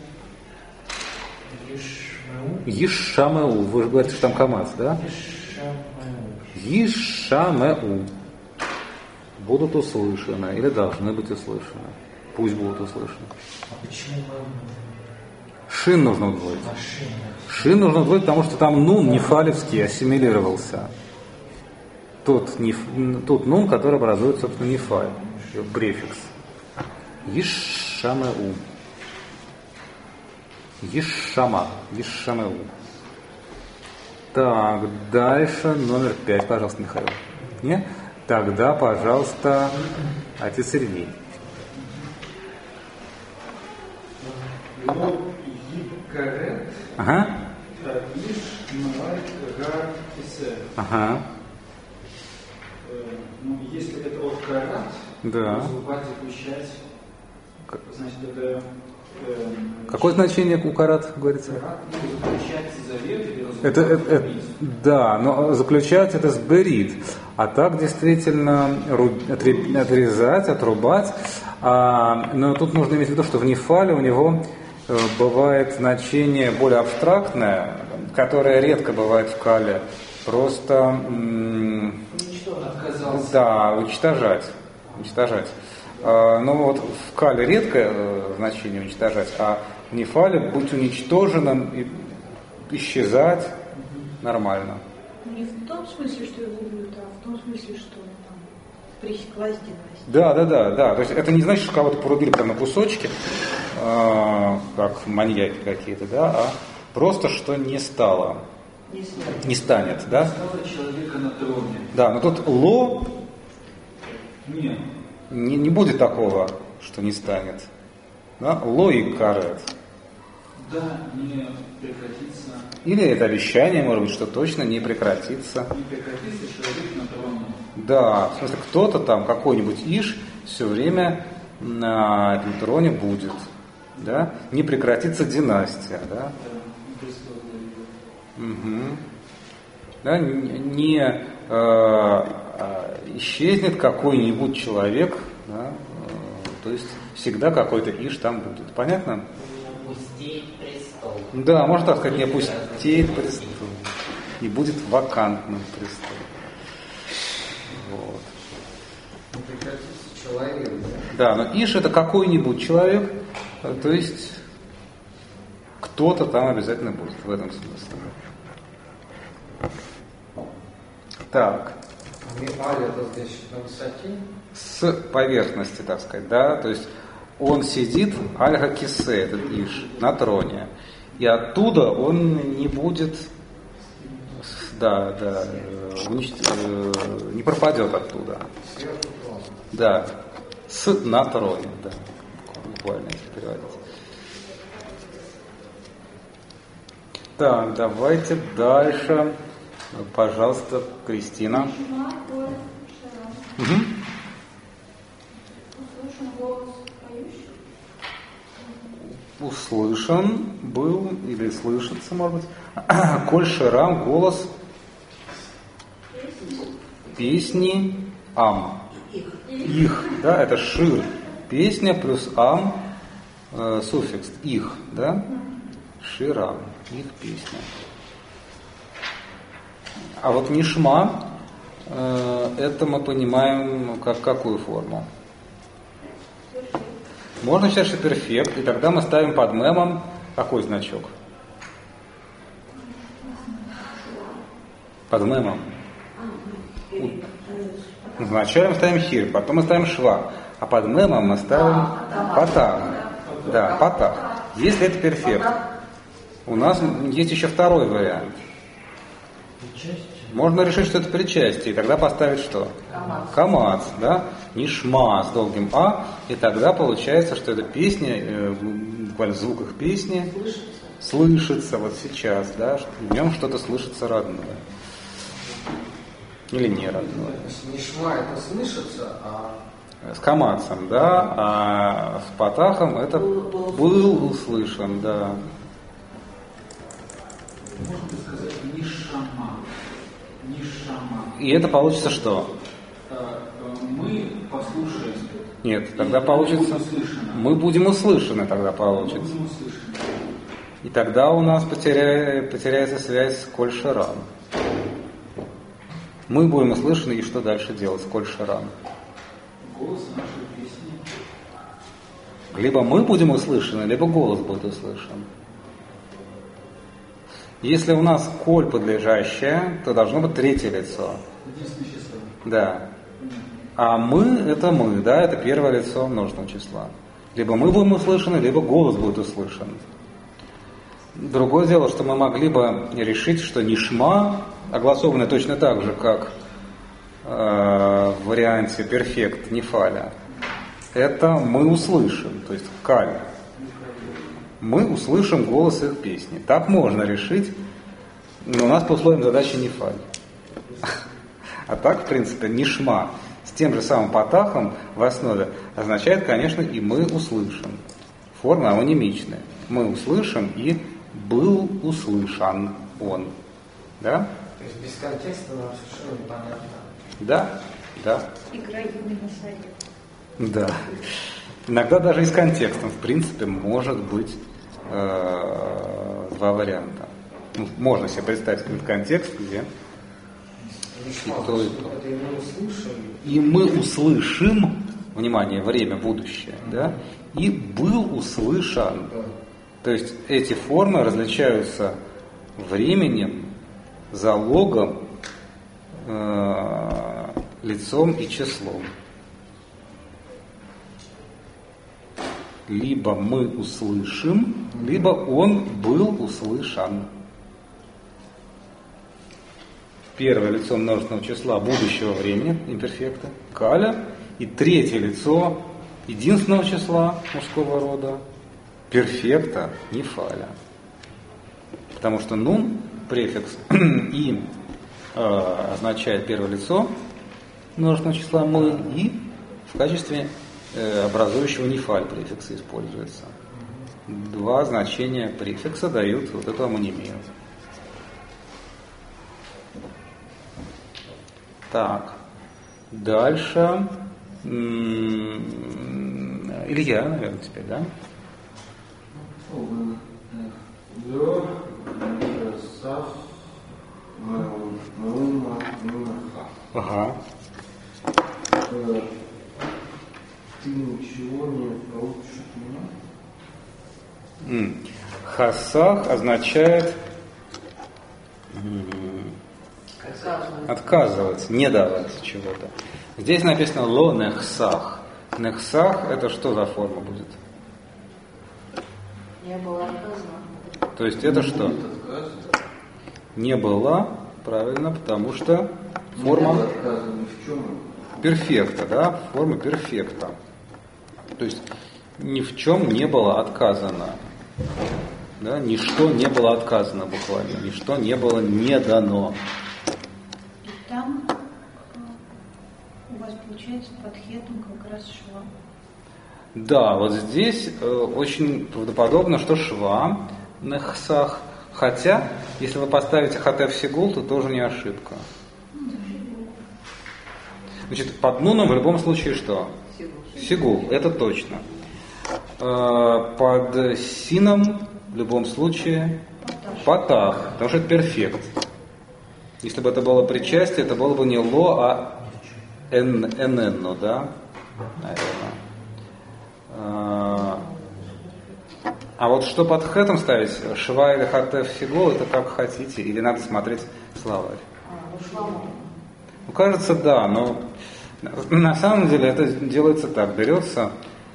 Ишамеу. Вы же говорите, что там камац, да? Ишамеу. Будут услышаны или должны быть услышаны. Пусть будут услышаны. А почему Шин нужно удвоить. Шин нужно удвоить, потому что там нун нефалевский ассимилировался. Тут нун, который образует, собственно, нефаль. Префикс. Ишамеу. Ишамеу. Так, дальше номер 5, пожалуйста, Михаил. Нет? Тогда, пожалуйста, отец Сергей. Карет. Ага. Ага. Ну, если это от карат, да. то зубать заключать, значит, это... Какое значение у карат говорится? Карат, заключать завет или это, да, но заключать это сберит. А так действительно отрезать, отрубать. Но тут нужно иметь в виду, что в нефале у него бывает значение более абстрактное, которое редко бывает в кале. Просто да, уничтожать. Но вот в кале редкое значение уничтожать, а в нефале быть уничтоженным и исчезать нормально. Не в том смысле, что его убьют, а в том смысле, что там пресеклась династия. Да. То есть это не значит, что кого-то порубили прямо на кусочки, как маньяки какие-то, да, а просто что не стало. Не станет, да? Стало человека на троне. Да, но тут ло Нет. не будет такого, что не станет. Да? Ло и карет. Да, не прекратится. Или это обещание, может быть, что точно не прекратится. Не прекратится человек на троне. Да, в смысле, кто-то там, какой-нибудь иш, все время на этом троне будет. Да? Не прекратится династия. Да? Угу. Да, не исчезнет какой-нибудь человек, да, То есть всегда какой-то иш там будет. Понятно? Пустить престол. Да, можно так сказать, не опустить престол. И будет вакантным престол. Вот. Человек. Да, но иш это какой-нибудь человек, то есть кто-то там обязательно будет в этом смысле. Так. Аль это здесь на высоте? С поверхности, так сказать, да, то есть он сидит, аль-ха-кисе, этот иш, на троне, и оттуда он не будет, не пропадет оттуда. Да, на троне, да, буквально, если переводить. Так, давайте дальше. Пожалуйста, Кристина. Угу. Услышан был или слышится, может быть. Коль ширам, голос песни ам. Их, да, это шир. Песня плюс ам, суффикс их, да. Ширам, их песня. А вот нишма, это мы понимаем как какую форму? Можно считать, что перфект, и тогда мы ставим под мемом какой значок? Под мемом. Вначале мы ставим хир, потом мы ставим шва, а под мемом мы ставим патах. Да, патах. Если это перфект. У нас есть еще второй вариант. Можно решить, что это причастие, и тогда поставить что? Камац, да? Нишма с долгим а, и тогда получается, что эта песня, буквально в звуках песни слышится вот сейчас, да? В нем что-то слышится родное. Или не родное. Нишма это слышится, а... С камацем, да, а с патахом это был услышан, да. Можно сказать нишама. И это получится что? Мы послушаем. Нет, тогда получится. Мы будем услышаны, тогда получится. И тогда у нас потеряется связь с коль шарам. Мы будем услышаны, и что дальше делать с коль шарам? Голос нашей песни. Либо мы будем услышаны, либо голос будет услышан. Если у нас коль подлежащее, то должно быть третье лицо. Единственное число. Да. А мы это мы, да, это первое лицо множественного числа. Либо мы будем услышаны, либо голос будет услышан. Другое дело, что мы могли бы решить, что нишма, огласованная точно так же, как в варианте перфект нефаля, это мы услышим, то есть каль. Мы услышим голос их песни. Так можно решить, но у нас по условиям задачи нефаль. А так, в принципе, нишма с тем же самым патахом в основе означает, конечно, и мы услышим. Форма анонимичная. Мы услышим и был услышан он. Да? То есть без контекста нам совершенно непонятно. Да, да. Игра юный насадик. Да. Иногда даже и с контекстом, в принципе, может быть два варианта. Ну, можно себе представить какой-то контекст, где и мы услышим, внимание, время, будущее, да, и был услышан. То есть эти формы различаются временем, залогом, лицом и числом. Либо мы услышим, либо он был услышан. Первое лицо множественного числа будущего времени, имперфекта, каля, и третье лицо единственного числа мужского рода, перфекта, нефаля. Потому что нун, префикс, и означает первое лицо множественного числа мы, и в качестве образующего нефаль префикса используется. Два значения префикса дают вот эту амонимию. Так, дальше Илья, наверное, теперь, да? Ага. Ты ничего не получишь от меня? Хасах означает отказываться, не давать чего-то. Здесь написано ло нехсах. Нехсах это что за форма будет? Не было отказано. То есть это что? Не было, правильно, потому что форма перфекта, да, форма перфекта. То есть ни в чем не было отказано. Да, ничто не было отказано буквально, ничто не было не дано. И там у вас получается под хетом как раз шва. Да, вот здесь очень правдоподобно, что шва нехсах. Хотя, если вы поставите хатеф сигул, то тоже не ошибка. Значит, под нуном в любом случае что? Сигул, это точно. Под сином в любом случае патах, потому что это перфект. Если бы это было причастие, это было бы не ло, а эненно, да? Наверное. А вот что под хэтом ставить, шва или хатеф сигул, это как хотите, или надо смотреть словарь. Ну, кажется, да, но на самом деле это делается так, берется,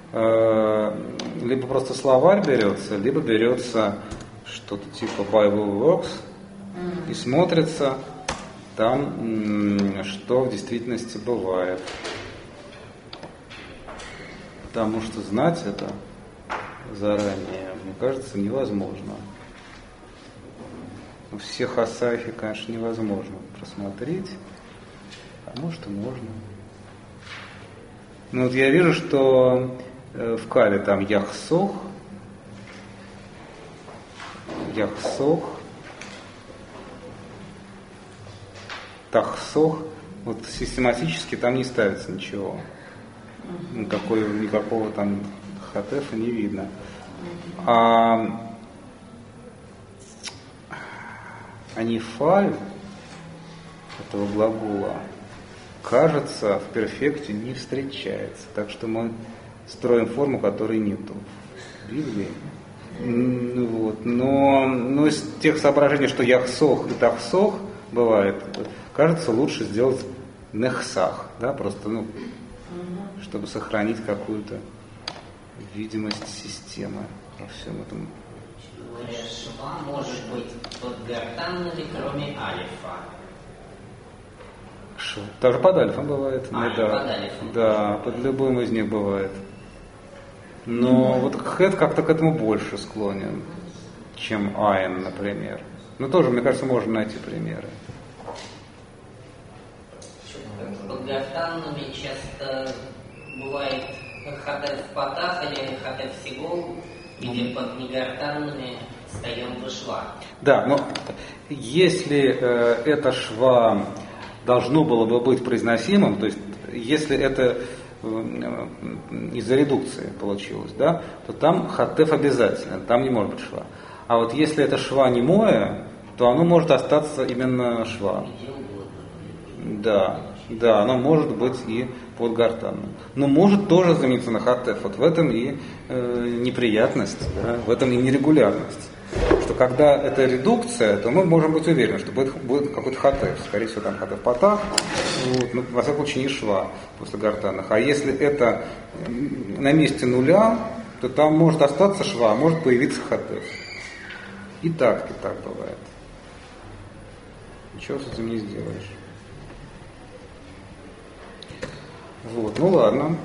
либо просто словарь берется, либо берется что-то типа BibleWorks и смотрится там, что в действительности бывает. Потому что знать это заранее, мне кажется, невозможно. Все хасахи, конечно, невозможно просмотреть, а может и можно. Ну вот я вижу, что в Кале там яхсох, тахсох, вот систематически там не ставится ничего. Никакого там хатефа не видно. А нефаль этого глагола, кажется, в перфекте не встречается. Так что мы строим форму, которой нету в Библии. Вот. Но из тех соображений, что яхсох и тахсох бывает, кажется, лучше сделать нехсах, да, просто, чтобы сохранить какую-то видимость системы во всем этом. Шва может быть под гортанными, кроме алифа. Даже под альфом бывает. Да. Под альфом. Да, под любым из них бывает. Но вот хэт как-то к этому больше склонен, чем айн, например. Но тоже, мне кажется, можно найти примеры. Под гортанными часто бывает хатеф патах или хатеф сигул, или под негортанными встаем в шва. Да, но если это шва должно было бы быть произносимым, то есть если это из-за редукции получилось, да, то там хатеф обязательно, там не может быть шва. А вот если это шва немое, то оно может остаться именно шва. Да, оно может быть и под гортанным. Но может тоже замениться на хатеф. Вот в этом и неприятность, да, в этом и нерегулярность. Что когда это редукция, то мы можем быть уверены, что будет какой-то хатеф. Скорее всего, там хатеф патах, вот, во всяком случае не шва после гортанных. А если это на месте нуля, то там может остаться шва, а может появиться хатеф. И так бывает. Ничего с этим не сделаешь. Вот, ну ладно.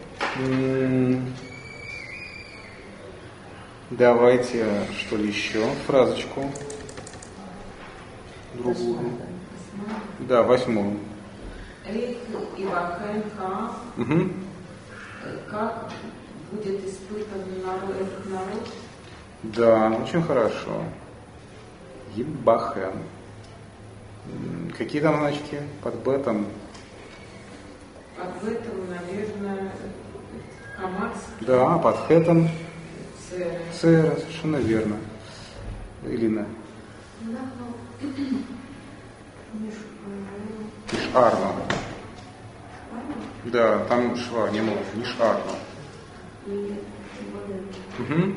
Давайте, что ли, еще фразочку другую. Да, 8. Рик и Вахенха. Угу. Как будет испытан этот народ? Да, очень хорошо. Ебахен. Какие там значки? Под бетом? Под бетом, наверное, Камац. Да, под хэтом. Цера. Цера, совершенно верно. Ирина. Ишарно. Да, там шва не может. Ишарно. Угу.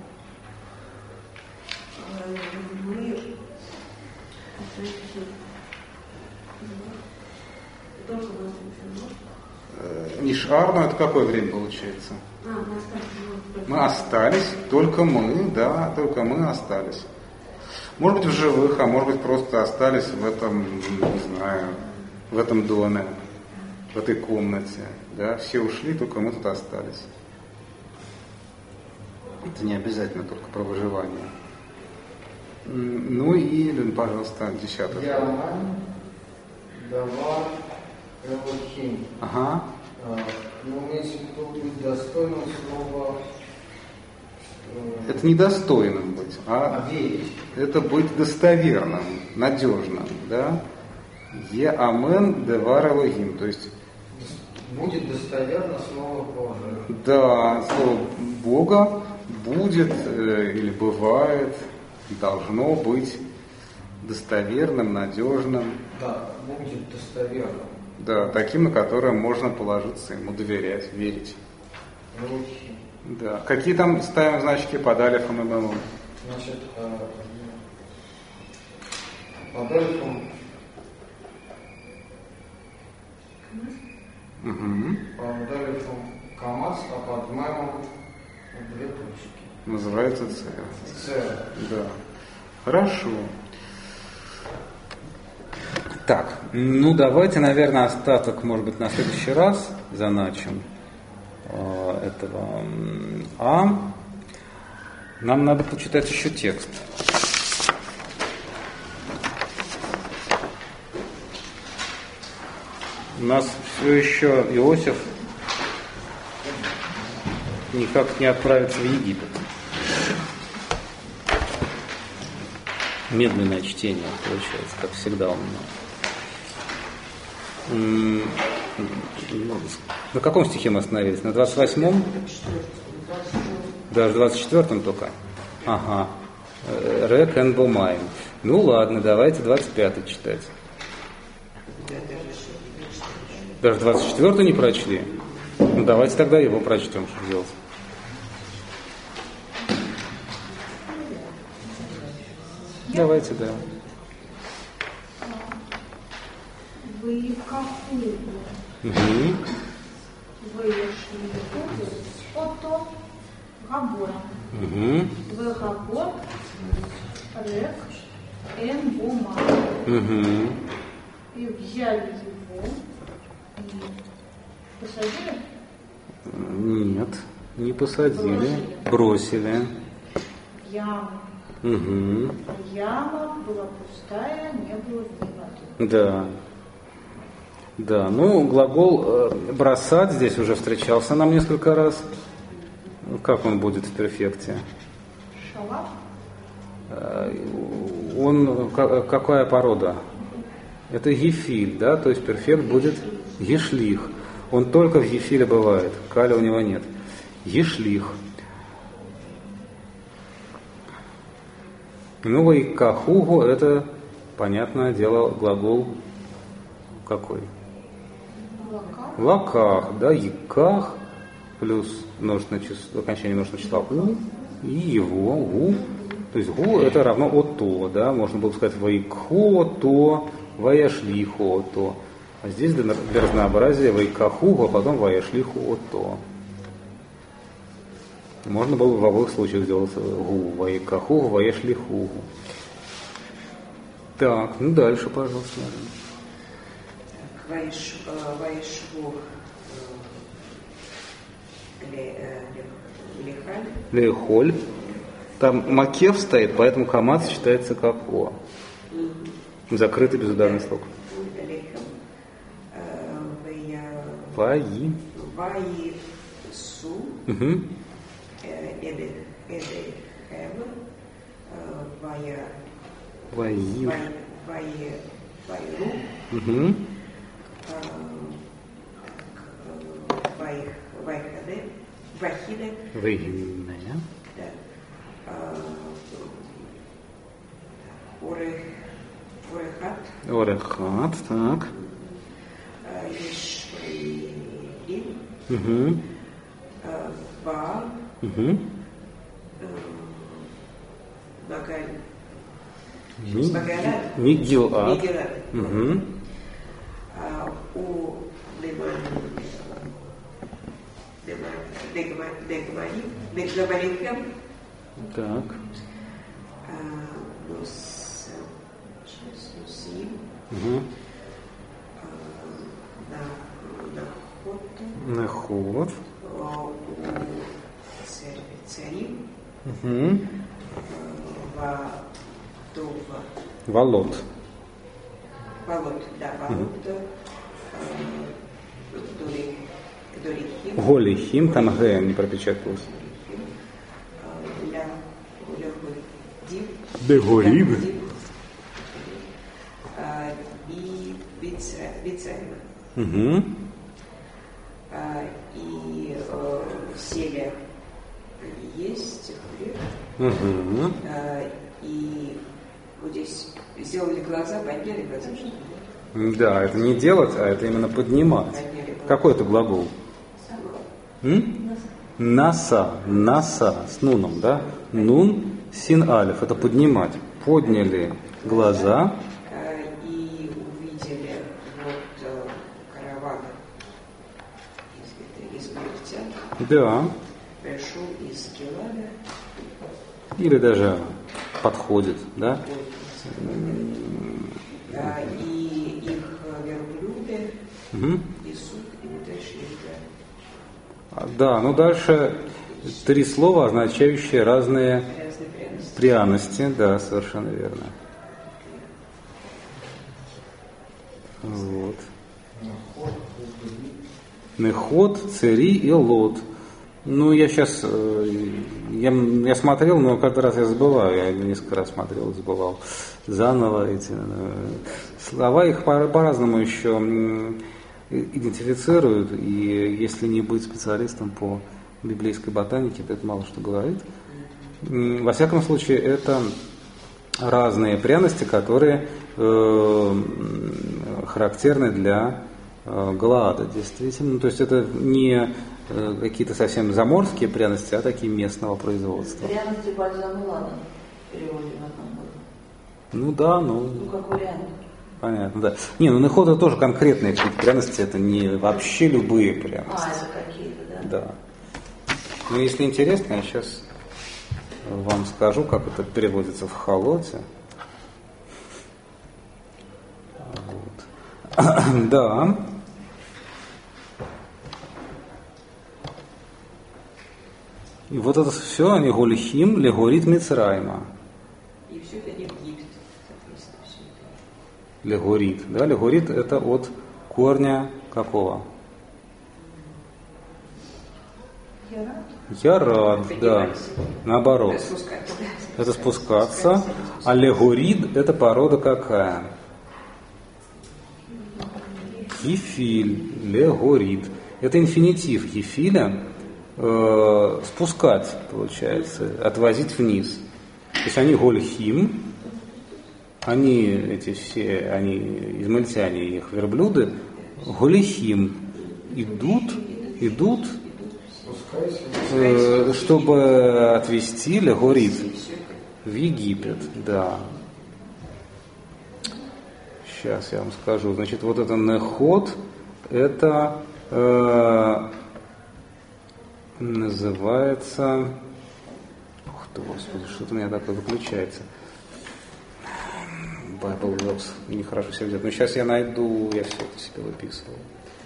Нишарно это какое время получается? Мы остались, только мы, да, только мы остались. Может быть в живых, а может быть просто остались в этом, не знаю, в этом доме, в этой комнате. Да? Все ушли, только мы тут остались. Это не обязательно только про выживание. Ну и, пожалуйста, 10-й. Яман, Давар, Элохим. Ага. Ну, имеется в виду быть достойным слова. Это недостойным быть, а верить. Это быть достоверным, надежным, да? Е амен девар Элохим, то есть будет достоверно слово Божие. Да, слово Бога будет или бывает, должно быть достоверным, надежным. Да, будет достоверным. Да, таким, на которое можно положиться, ему доверять, верить. Элохим. Да. Какие там ставим значки под алифом и мемом? Значит, под алифом под алифом камац, а под мемом 2 точки. Называется цера. Цера. Да. Хорошо. Так, ну давайте, наверное, остаток, может быть, на следующий раз заначим этого. А нам надо почитать еще текст. У нас все еще Иосиф никак не отправится в Египет. Медленное чтение получается, как всегда у меня. На каком стихе мы остановились? На 28-м? Даже 24-м только? Ага. Рек эн бомайм. Ну ладно, давайте 25-й читать. Даже 24-й не прочли? Ну давайте тогда его прочтем, что делать. Давайте, да. Выкаху. Вышли. Ото. Габора. Вегабор. Рек. Эн бума. И взяли его и посадили? Нет, не посадили. Бросили. Яму. Яма была пустая, не было в ней воды. Да. Да, ну глагол бросать здесь уже встречался нам несколько раз. Как он будет в перфекте? Шалах. Он какая порода? Это ефиль, да, то есть перфект будет ешлих. Он только в ефиле бывает, каля у него нет. Ешлих. Ну, и кахугу это, понятное дело, глагол какой? Лаках, да, яках плюс множественное число, окончание множественного числа у и его, гу. То есть гу это равно ото, да, можно было сказать вайкхо то, ваяшлихо то. А здесь для разнообразия вайкахугу, а потом ваяшлихо ото. Можно было в обоих случаях сделать гу, вайкахугу, ваяшлихугу. Так, ну дальше, пожалуйста. Вайшвух Лехоль. Там макев стоит, поэтому камац считается как о. Закрытый безударный слог. Ваи. Ваи су. Ваи. Вайхаде. Вагина. Да. Орехат. Орехат, так. Ешвилим. Угу. Ваал. Угу. Мигилат. Угу. У Дегмарихем. Так. Угу. Наход. Царим. Угу. Волод, да, Дорихим. Голихим, там Г не пропечаталось. Дегорид. И Бицарима. Угу. И Селия есть. Угу. И вот здесь сделали глаза, подняли глаза. Да, это не делать, а это именно поднимать. Какой это глагол? Наса, наса, с нуном, да? Нун, син, алиф, это поднимать. Подняли глаза. И увидели вот караван из Египтян. Да. Пришел из Гилада. Или даже подходит, да? И их верблюды несут, и вот дальше да, ну дальше 3 слова, означающие разные пряности. Да, совершенно верно. Вот. Неход, цери и лот. Ну, я сейчас, я смотрел, но каждый раз я забываю, я несколько раз смотрел и забывал заново эти слова, их по-разному еще идентифицируют, и если не быть специалистом по библейской ботанике, то это мало что говорит. Во всяком случае, это разные пряности, которые характерны для Галаада, действительно. То есть это не какие-то совсем заморские пряности, а такие местного производства. Пряности бальзам и ладан в переводе в одном году. Ну да, Ну как вариант. Понятно, да. Не, ну неход это тоже конкретные какие-то пряности, это не вообще любые пряности. Это какие-то, да? Да. Ну если интересно, я сейчас вам скажу, как это переводится в халоте. Вот. Да. И вот это все, они голихим, легорит Мицрайма. И все это не в Египет, соответственно, все это. Легорит. Да, легорит это от корня какого? Ярад, да. Наоборот. Это спускаться. А легорид это порода какая? Ефиль, легорид. Это инфинитив ефиля. Спускать, получается, отвозить вниз. То есть они гольхим, они эти все, они измальтяне, их верблюды, голихим идут, чтобы отвезти легорит в Египет, да. Сейчас я вам скажу. Значит, вот это неход, это называется... Ух ты, Господи, что-то у меня такое выключается. Bible Works. Нехорошо себя взять. Но сейчас я найду, я все это себе выписывал.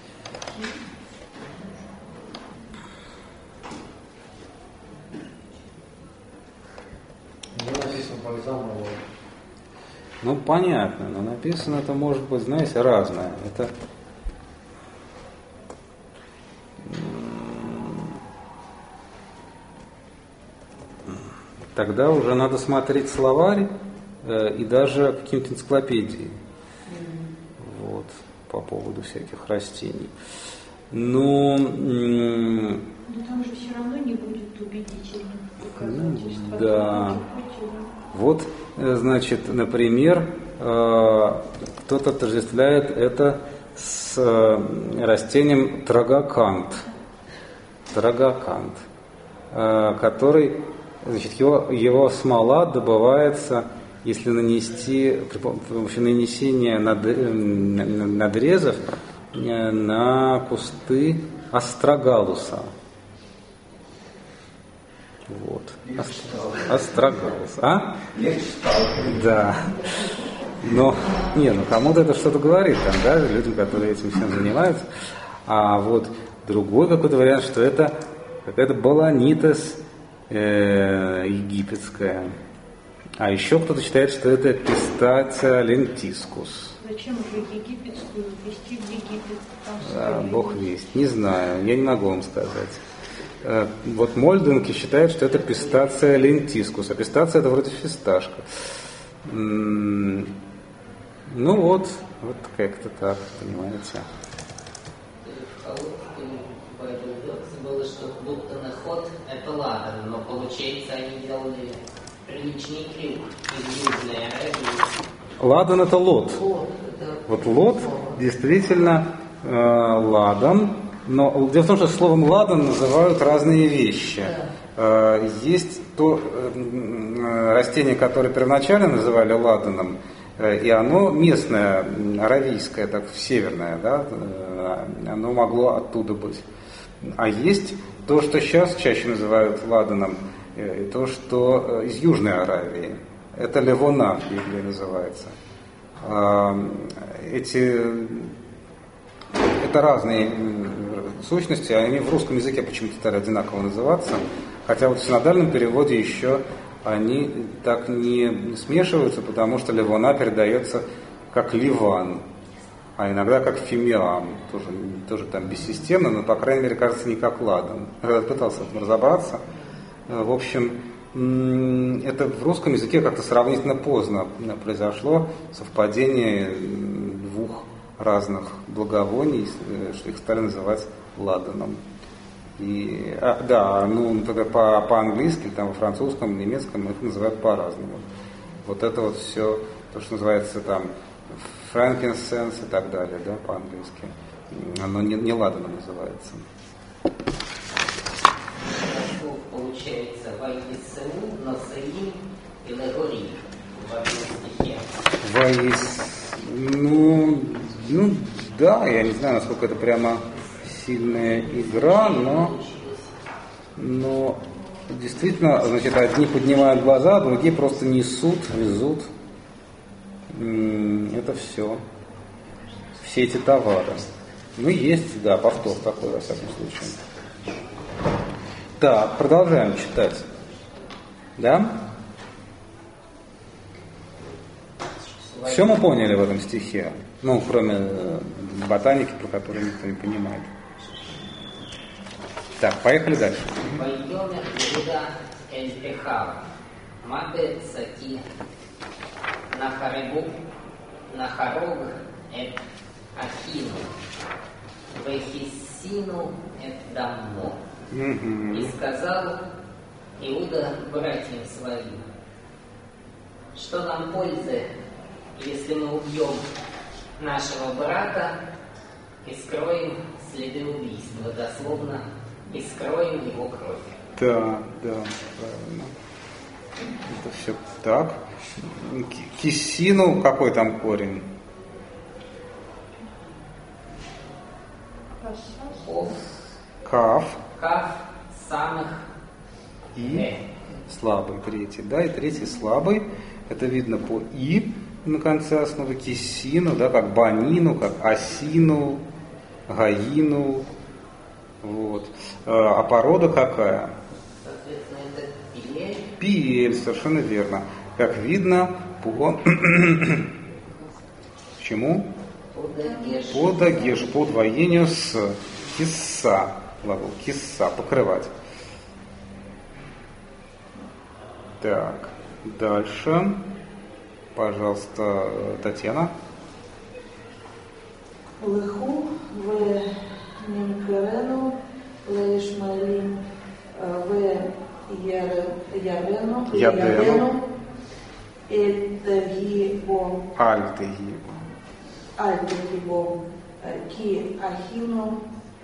Написано бальзам. Ну, понятно, но написано это может быть, знаете, разное. Это... Тогда уже надо смотреть словарь и даже какие-то энциклопедии вот, по поводу всяких растений. Ну, Но там же все равно не будет убедительных доказательств. да. Вот, значит, например, кто-то отождествляет это с растением трагокант, который, значит, его смола добывается, если нанести, при помощи нанесения надрезов на кусты астрогалуса. Вот. Астрогалус. А? Я читал. Да. Но, кому-то это что-то говорит, там, да, людям, которые этим всем занимаются. А вот другой какой-то вариант, что это какая-то баланитес египетская. А еще кто-то считает, что это пистация лентискус. Зачем же египетскую везти в Египет? Бог весть. Не знаю, я не могу вам сказать. Вот мольденки считают, что это пистация лентискус. А пистация это вроде фисташка. Ну вот как-то так, понимаете. В Халуфке было, что Дуптон и Ход это ладан, но получается они делали приличный крюк из Южной Аравии. Ладан это лот. Вот лот действительно ладан, но дело в том, что словом ладан называют разные вещи. Есть то растение, которое первоначально называли ладаном, и оно местное, аравийское, так северное, да, оно могло оттуда быть. А есть то, что сейчас чаще называют ладаном, и то, что из Южной Аравии. Это левона в Библии называется. Это разные сущности, они в русском языке почему-то стали одинаково называться, хотя вот в синодальном переводе еще они так не смешиваются, потому что левона передается как ливан, а иногда как фимиам, тоже там бессистемно, но, по крайней мере, кажется, не как ладан. Я пытался в этом разобраться. В общем, это в русском языке как-то сравнительно поздно произошло совпадение двух разных благовоний, что их стали называть ладаном. И, тогда по-английски, там, во французском, немецком их называют по-разному. Вот это вот все, то, что называется там frankincense и так далее, да, по-английски, оно не ладаном называется. Получается Ваисеу, Носеим и Легори в одном стихе. Да, я не знаю, насколько это прямо сильная игра, но действительно, значит, одни поднимают глаза, другие просто везут. Это все. Все эти товары. Есть, да, повтор такой, во всяком случае. Так, продолжаем читать. Да? Все мы поняли в этом стихе. Кроме ботаники, про которую никто не понимает. Так, поехали дальше. Вайомер Иуда эль Пехав, Мабе Сати, Нахарог эт Ахину, Вехисину эт Даммо. И сказал Иуда братьям своим: что нам пользы, если мы убьем нашего брата и скроем следы убийства, дословно, и скроем его кровь. Да, правильно. Это все так. Кисину, какой там корень? Каф. Каф самых И слабый третий, да, и третий слабый. Это видно по И на конце основы, кисину, да, как банину, как осину, гаину. Вот. А порода какая? Соответственно, это пиель. Пиель, совершенно верно. Как видно по чему? По дагеш, по удвоению с кисса, глагол кисса, покрывать. Так, дальше. Пожалуйста, Татьяна. Леху в Ядену. Этгибо. Альтегибо. Альтегибо. Ки ахину.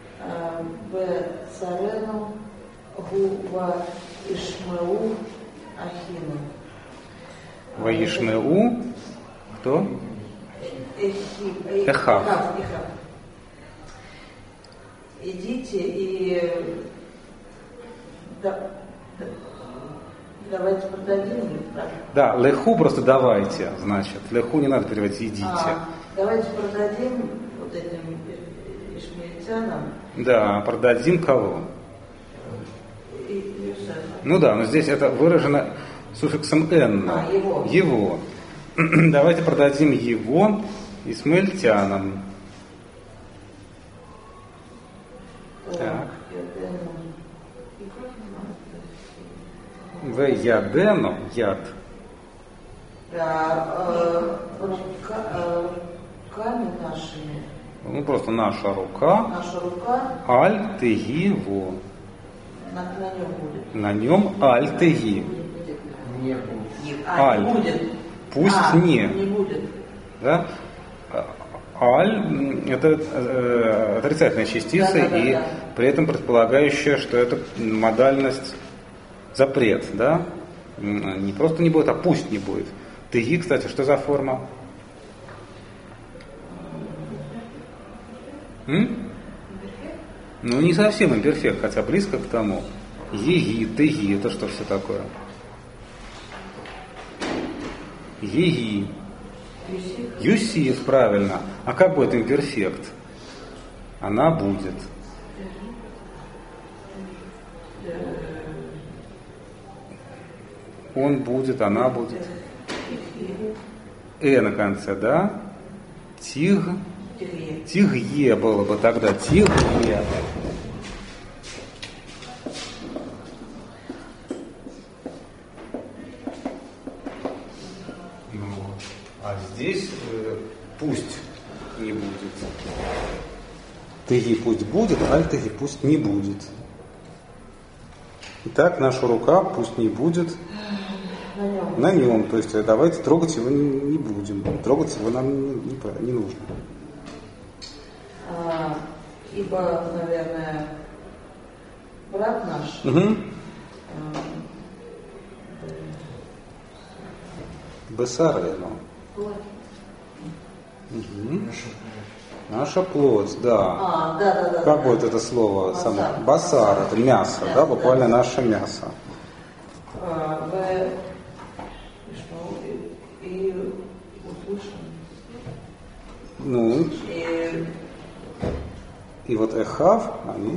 Бецарену. Гува ишмеу. Ахину. Ваишмеу. Кто? Эхав. Идите и давайте продадим. Да, леху просто давайте, значит. Леху не надо переводить, идите. Давайте продадим вот этим ишмаильтянам. Да, продадим кого? Ну да, но здесь это выражено суффиксом «н». Его. Давайте продадим его исмаильтянам. Так. В ядену, яд. Руками нашими. Ну просто наша рука. Наша рука. Аль-теги-во. На нем будет. На нем аль-теги. Не будет. Аль. Будет. Пусть не. Не будет. Да? Аль – это отрицательная частица, и при этом предполагающая, что это модальность запрет, да? Не просто не будет, а пусть не будет. Теги, кстати, что за форма? Ну, не совсем имперфект, хотя близко к тому. Еги, теги, это что все такое? Еги. Юсиф, правильно. А как будет имперфект? Она будет. Он будет, она будет. На конце, да? Тигье было бы тогда. Тигье. А здесь пусть не будет. Теги пусть будет, аль-теги пусть не будет. Итак, наша рука пусть не будет на нем. То есть давайте трогать его не будем. Трогать его нам не нужно. Ибо, наверное, брат наш. Угу. Бесарену. Угу. Наша плоть, да. Да. Как будет это слово само? Басар, это мясо, да, буквально наше мясо. И услышим. Ну. И вот эхав, они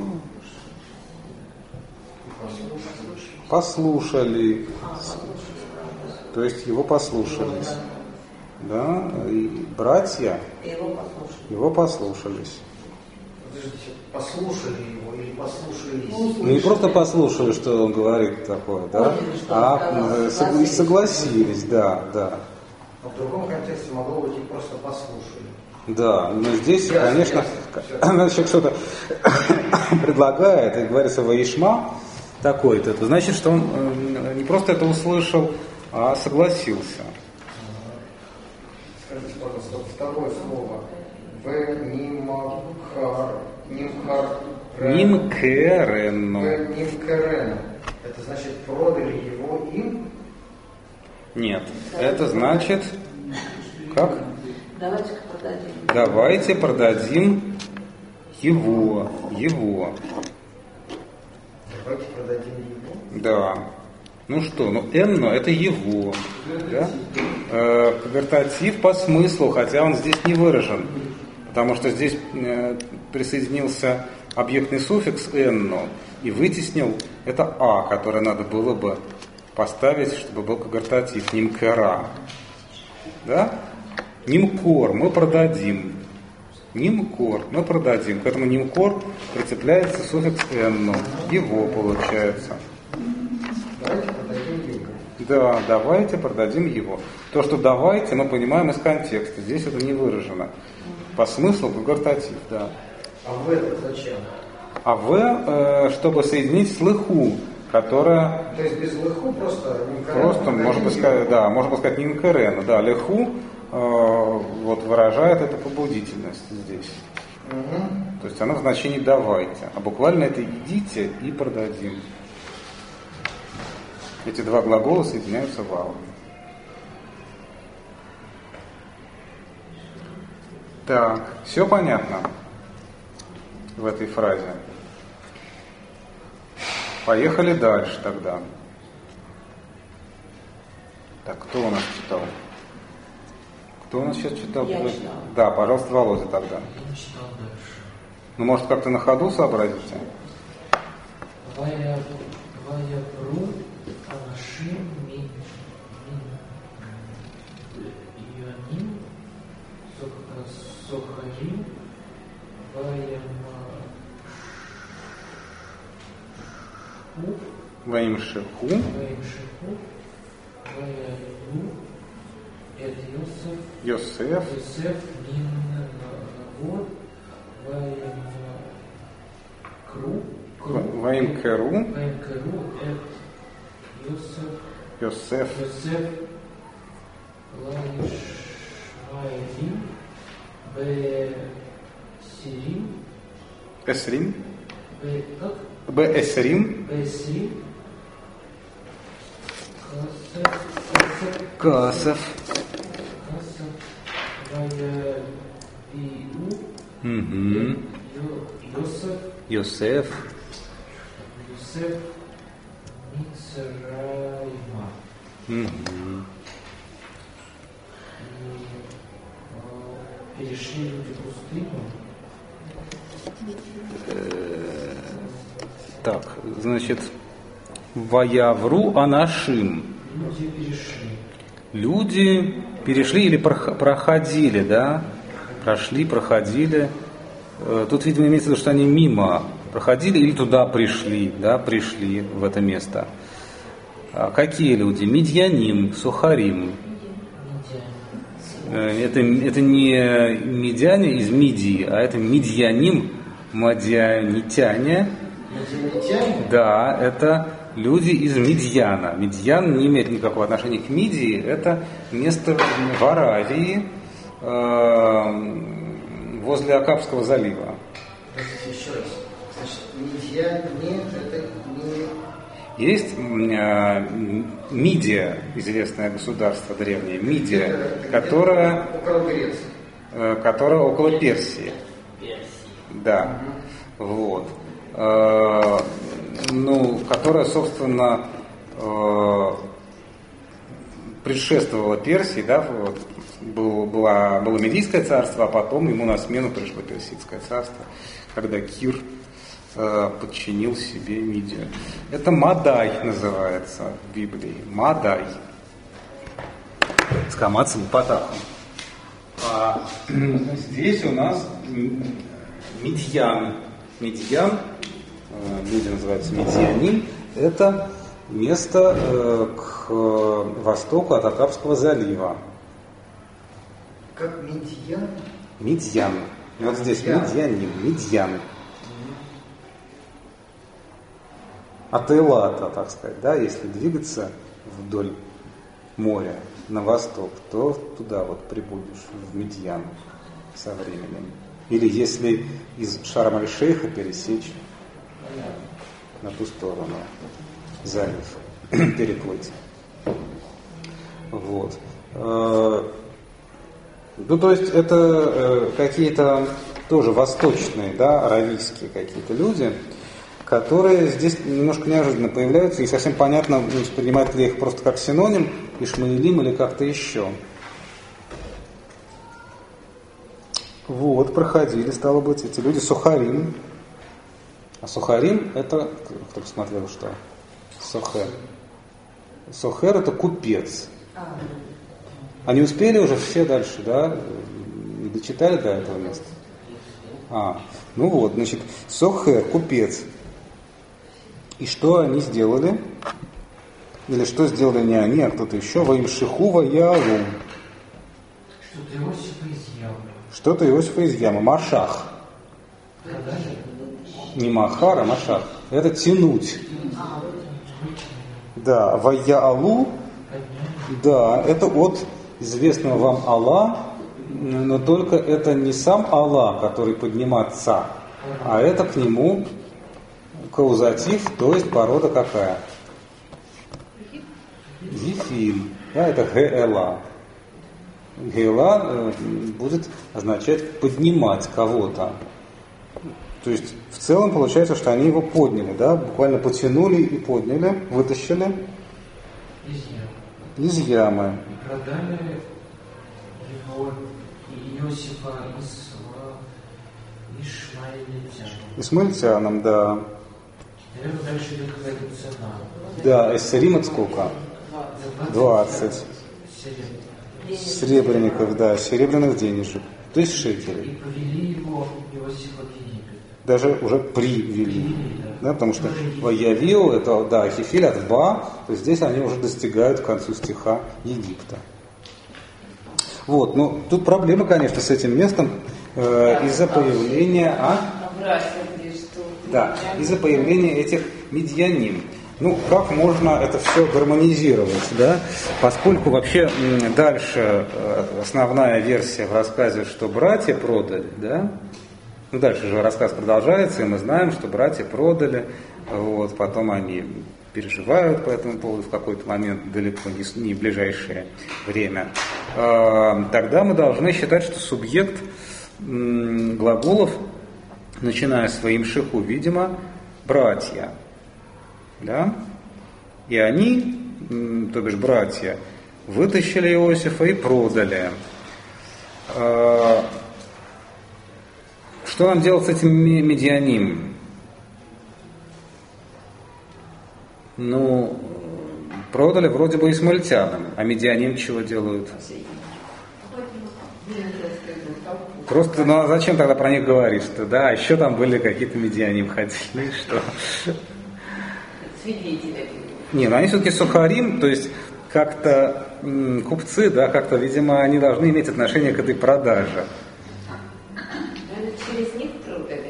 послушали. То есть его послушались. Да, и братья его послушались. Подождите, послушали его или послушались? Ну не просто послушали, что он говорит такое, да, а согласились, да. А в другом контексте могло быть и просто послушали. Да, но здесь, конечно, когда человек что-то предлагает и говорится «Ваишма» такой-то, это значит, что он не просто это услышал, а согласился. Скажите, пожалуйста, второе слово. Нимкерену. Это значит, продали его им? Нет, это значит, как? Давайте продадим его. Давайте продадим его? Да. Ну что, энно это его. Да? Кагартатив по смыслу, хотя он здесь не выражен. Потому что здесь присоединился объектный суффикс энно и вытеснил это а, которое надо было бы поставить, чтобы был кагартатив. Нимкера. Да? Нимкор мы продадим. К этому нимкор прицепляется суффикс энно. Его получается. Давайте продадим его. Да, давайте продадим его. То, что давайте, мы понимаем из контекста. Здесь это не выражено. По смыслу кагартатив, да. А в это зачем? А в, чтобы соединить с лыху. которая... То есть без леху просто нимкарен? Просто, можно сказать, да, можно сказать нимкарен. Да, леху вот выражает эту побудительность здесь. Угу. То есть она в значении давайте. А буквально это идите и продадим. Эти два глагола соединяются валом. Так, все понятно в этой фразе. Поехали дальше тогда. Так, кто у нас читал? Кто у нас сейчас читал? Я читала. Да, пожалуйста, Володя тогда. Я читал дальше. Ну, может, как-то на ходу сообразите? Ваябру анашим мин ионим сохарим Ваимшиху ваялу эд Йосеф Йосеф мин навод Ваимкеру эд Йосеф лаишмаилим бесирим Эсрим как? Бесрим Бесирим Касев Ваябиу Йосеф Мицраима. Перешли люди пустыню. Так, значит, Ваявру Анашим. Люди перешли или проходили, да? Прошли, проходили. Тут, видимо, имеется в виду, что они мимо проходили или туда пришли, да, пришли в это место. А какие люди? Медьяним, Сухарим. Это не медяне из Мидии, а это медьяним, мадьянитяне. Да, это люди из Медьяна. Медьян не имеет никакого отношения к Мидии, это место в Аравии, возле Акапского залива. Еще раз. Значит, Медьяне это не... Есть Мидия, известное государство древнее, Мидия, которая около Греции. Которая около Персии. Да. Вот. Ну, которая, собственно, предшествовала Персии, да, вот, было Медийское царство, а потом ему на смену пришло Персидское царство, когда Кир подчинил себе Мидию. Это Мадай называется в Библии. Мадай. С Камацем и Патахом. А здесь у нас Медьян. Медьян, люди называются Медьяним, это место к востоку от Акапского залива. Как Медьян? Медьян. Вот здесь Медьяним, Медьян. От Элата, так сказать, да, если двигаться вдоль моря на восток, то туда вот прибудешь, в Медьян со временем. Или если из Шарм-эль-Шейха пересечь на ту сторону, залив, переплыть. Вот. Ну, то есть это какие-то тоже восточные, да, аравийские какие-то люди, которые здесь немножко неожиданно появляются, и совсем понятно, воспринимают ли их просто как синоним, Ишмаэлим или как-то еще. Вот, проходили, стало быть, эти люди Сухарим. А Сухарим это, кто посмотрел, что? Сохер. Сохер это купец. Они успели уже все дальше, да? Не дочитали до этого места? Ну вот, значит, Сохер, купец. И что они сделали? Или что сделали не они, а кто-то еще? Ваимшиху ваялу. Что-то Иосифа из ямы. Что-то Иосифа из ямы. Машах. Не Махар, а Машах. Это тянуть. Да, Ваяалу, да, это от известного вам Алла, но только это не сам Алла, который подниматься, а это к нему каузатив, то есть порода какая? Ефим. Да, это Геэла. Геэла будет означать поднимать кого-то. То есть в целом получается, что они его подняли, да, буквально потянули и подняли, вытащили из ямы. И продали его Иосифа Ишмаильтянам, да. Наверное, дальше идет какая-то цена. Да, эссерим это сколько? 20 серебряников, да, серебряных денежек, то есть шекелей. И повели его Иосифа в Египет. Даже уже привели, да, потому что Ваявил, это, да, Ахифиль от Ва, то есть здесь они уже достигают к концу стиха Египта. Вот, ну, тут проблема, конечно, с этим местом из-за появления, да, из-за появления этих медьяним. Ну, как можно это все гармонизировать, да? Поскольку вообще дальше основная версия в рассказе, что братья продали, да? Ну, дальше же рассказ продолжается, и мы знаем, что братья продали, вот, потом они переживают по этому поводу в какой-то момент, далеко не в ближайшее время. Тогда мы должны считать, что субъект глаголов, начиная с ваимшиху, видимо, братья. Да? И они, то бишь братья, вытащили Иосифа и продали. Что нам делать с этим медианим? Ну, продали вроде бы исмаильтянам, а медианим чего делают? Просто, ну а зачем тогда про них говорить, что да, еще там были какие-то медианим ходили, что... Не, ну они все-таки сухарим, то есть как-то купцы, да, как-то, видимо, они должны иметь отношение к этой продаже. Через них продали?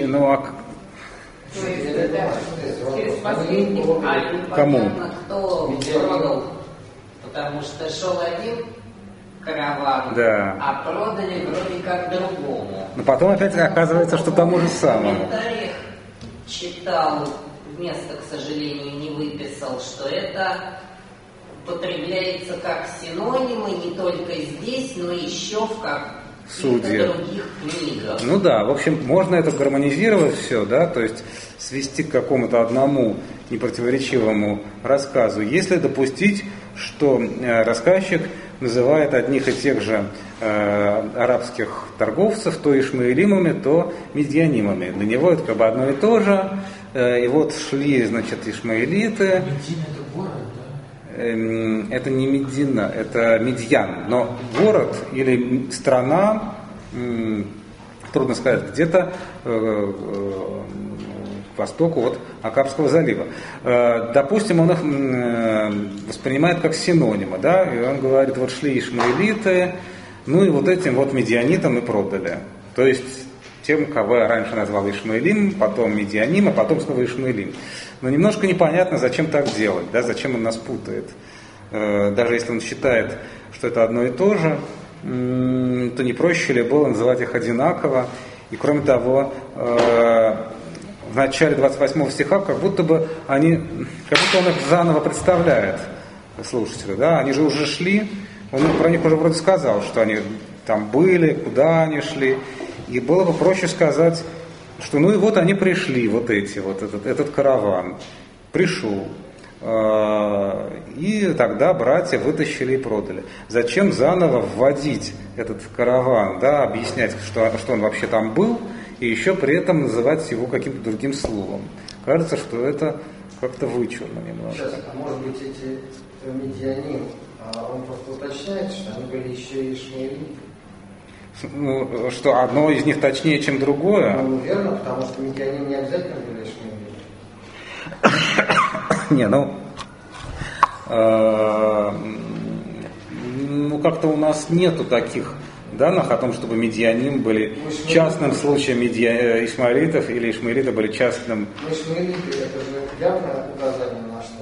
То есть, да, через последних, кому? Непонятно, кто продал, потому что шел один караван, да, а продали вроде как другому. Но потом опять оказывается, что тому же самому. В комментариях читал, вместо, к сожалению, не выписал, что это употребляется как синонимы не только здесь, но еще в каких-то других книгах. Ну да, в общем, можно это гармонизировать все, да, то есть свести к какому-то одному непротиворечивому рассказу, если допустить, что рассказчик называет одних и тех же арабских торговцев то ишмаэлимами, то медьянимами. Для него это как бы одно и то же. И вот шли, значит, ишмаэлиты. Медина это город, да? Это не Медина, это Медьян. Но город или страна, трудно сказать, где-то к востоку от Акабского залива. Допустим, он их воспринимает как синонимы, да, и он говорит, вот шли ишмаэлиты, ну и вот этим вот медианитам и продали. То есть тем, кого я раньше назвал Ишмаэлим, потом Медианим, а потом снова Ишмаэлим. Но немножко непонятно, зачем так делать, да, зачем он нас путает. Даже если он считает, что это одно и то же, то не проще ли было называть их одинаково. И кроме того, в начале 28 стиха как будто бы он их заново представляет слушателю. Да? Они же уже шли, он про них уже вроде сказал, что они там были, куда они шли. И было бы проще сказать, что ну и вот они пришли, вот эти, вот этот караван пришел. И тогда братья вытащили и продали. Зачем заново вводить этот караван, да, объяснять, что он вообще там был, и еще при этом называть его каким-то другим словом? Кажется, что это как-то вычурно немножко. Сейчас, а может быть эти медианим, он просто уточняет, что они были еще и ишмаэлиты? Ну, что одно из них точнее, чем другое? Ну, верно, потому что медианим не обязательно были ишмаэлиты. Не, ну как-то у нас нету таких данных о том, чтобы медианим были частным случаем ишмаэлитов или ишмаэлиты были частным. Ишмаэлиты это же явное указание на что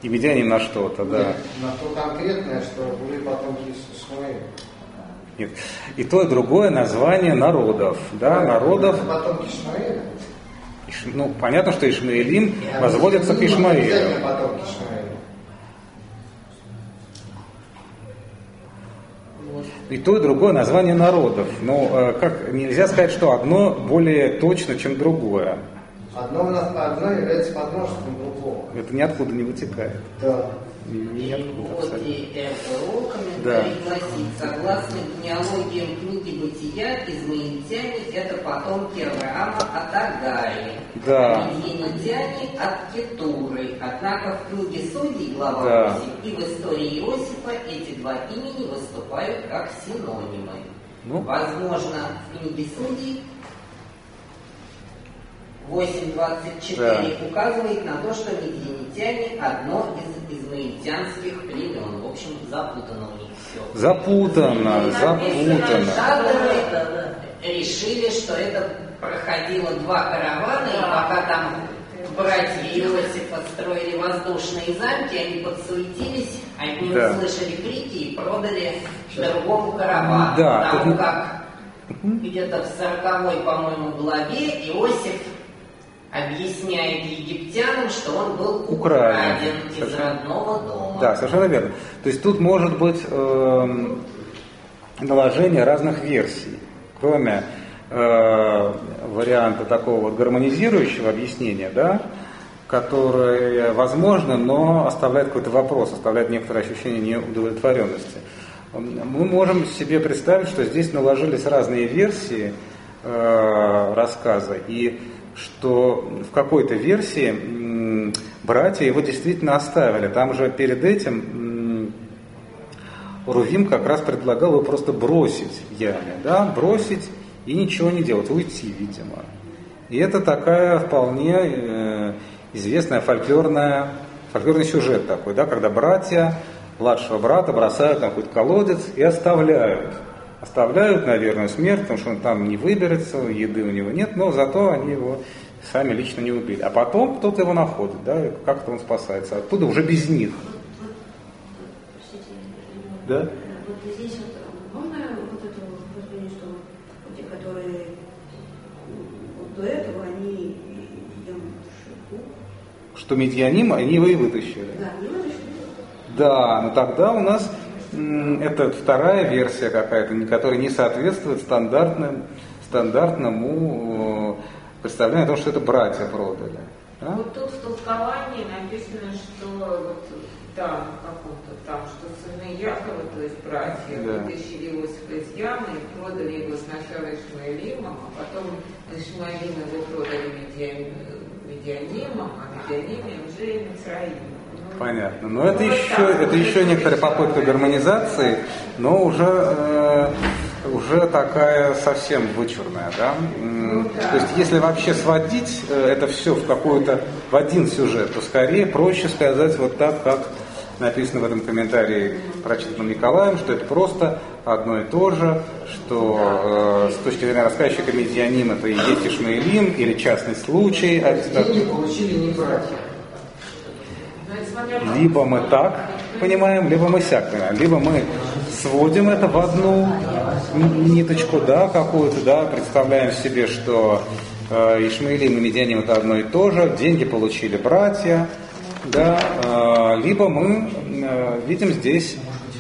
И медианим на что-то, да. Нет, на то конкретное, что были потомки Ишмаэля. Нет. И то, и другое название народов. Да, народов. Это потомки Ишмаэля? Ну, понятно, что Ишмаэлим возводится к Ишмаэлю. Потомки Ишмаэля. И то, и другое название народов. Но как нельзя сказать, что одно более точно, чем другое. Одно является подмножеством другого. Это ниоткуда не вытекает. Да. Ниоткуда. И РПО комментарий гласит, согласно генеалогиям книги Бытия, измаильтяне — это потомки Авраама от Агари, да. Медианитяне от Кетуры. Однако в книге Судей, глава 8, и в истории Иосифа эти два имени выступают как синонимы. Возможно, в книге Судей 8.24 указывает на то, что медианитяне одно из измаильтянских племен. В общем, запутано у них все. Запутано. Комментаторы решили, что это проходило два каравана, и пока там братья Иосифа строили воздушные замки, они подсуетились, они услышали крики и продали другому каравану. Потому как где-то в 40-й, по-моему, главе Иосиф объясняет египтянам, что он был украден из родного дома. Да, совершенно верно. То есть тут может быть наложение разных версий, кроме варианта такого вот гармонизирующего объяснения, да, которое возможно, но оставляет какой-то вопрос, оставляет некоторое ощущение неудовлетворенности. Мы можем себе представить, что здесь наложились разные версии рассказа, и что в какой-то версии братья его действительно оставили. Там же перед этим Рувим как раз предлагал его просто бросить в яме, да, бросить и ничего не делать, уйти, видимо. И это такая вполне известная фольклорный сюжет такой, да, когда братья младшего брата бросают на какой-то колодец и оставляют на верную смерть, потому что он там не выберется, еды у него нет, но зато они его сами лично не убили. А потом кто-то его находит, да, и как-то он спасается. Оттуда уже без них. Да? Вот здесь вот можно вот это рассуждение, что те, которые вот до этого, они что медианим, они его и вытащили. Да, они вытащили. Да, но тогда у нас это вторая версия какая-то, которая не соответствует стандартному представлению о том, что это братья продали. Да? Вот тут в толковании написано, что вот там каком-то там, что сыны Якова, то есть братья, вытащили Иосифа из ямы и продали его сначала Ишмаэлимом, а потом Ишмаэлим его продали Медианимом, а Медианимом уже Мицраимом. Понятно. Но это еще некоторая попытка гармонизации, но уже такая совсем вычурная, да? То есть, если вообще сводить это все в один сюжет, то скорее проще сказать вот так, как написано в этом комментарии, прочитанном Николаем, что это просто одно и то же, что с точки зрения рассказчика Медианим это и есть Ишмаэлим, или частный случай. Деньги получили не братья. Либо мы так понимаем, либо мы сяк понимаем. Либо мы сводим это в одну ниточку, да, какую-то, да, представляем себе, что Ишмаэлим и Медианим это одно и то же, деньги получили братья, да, либо мы видим здесь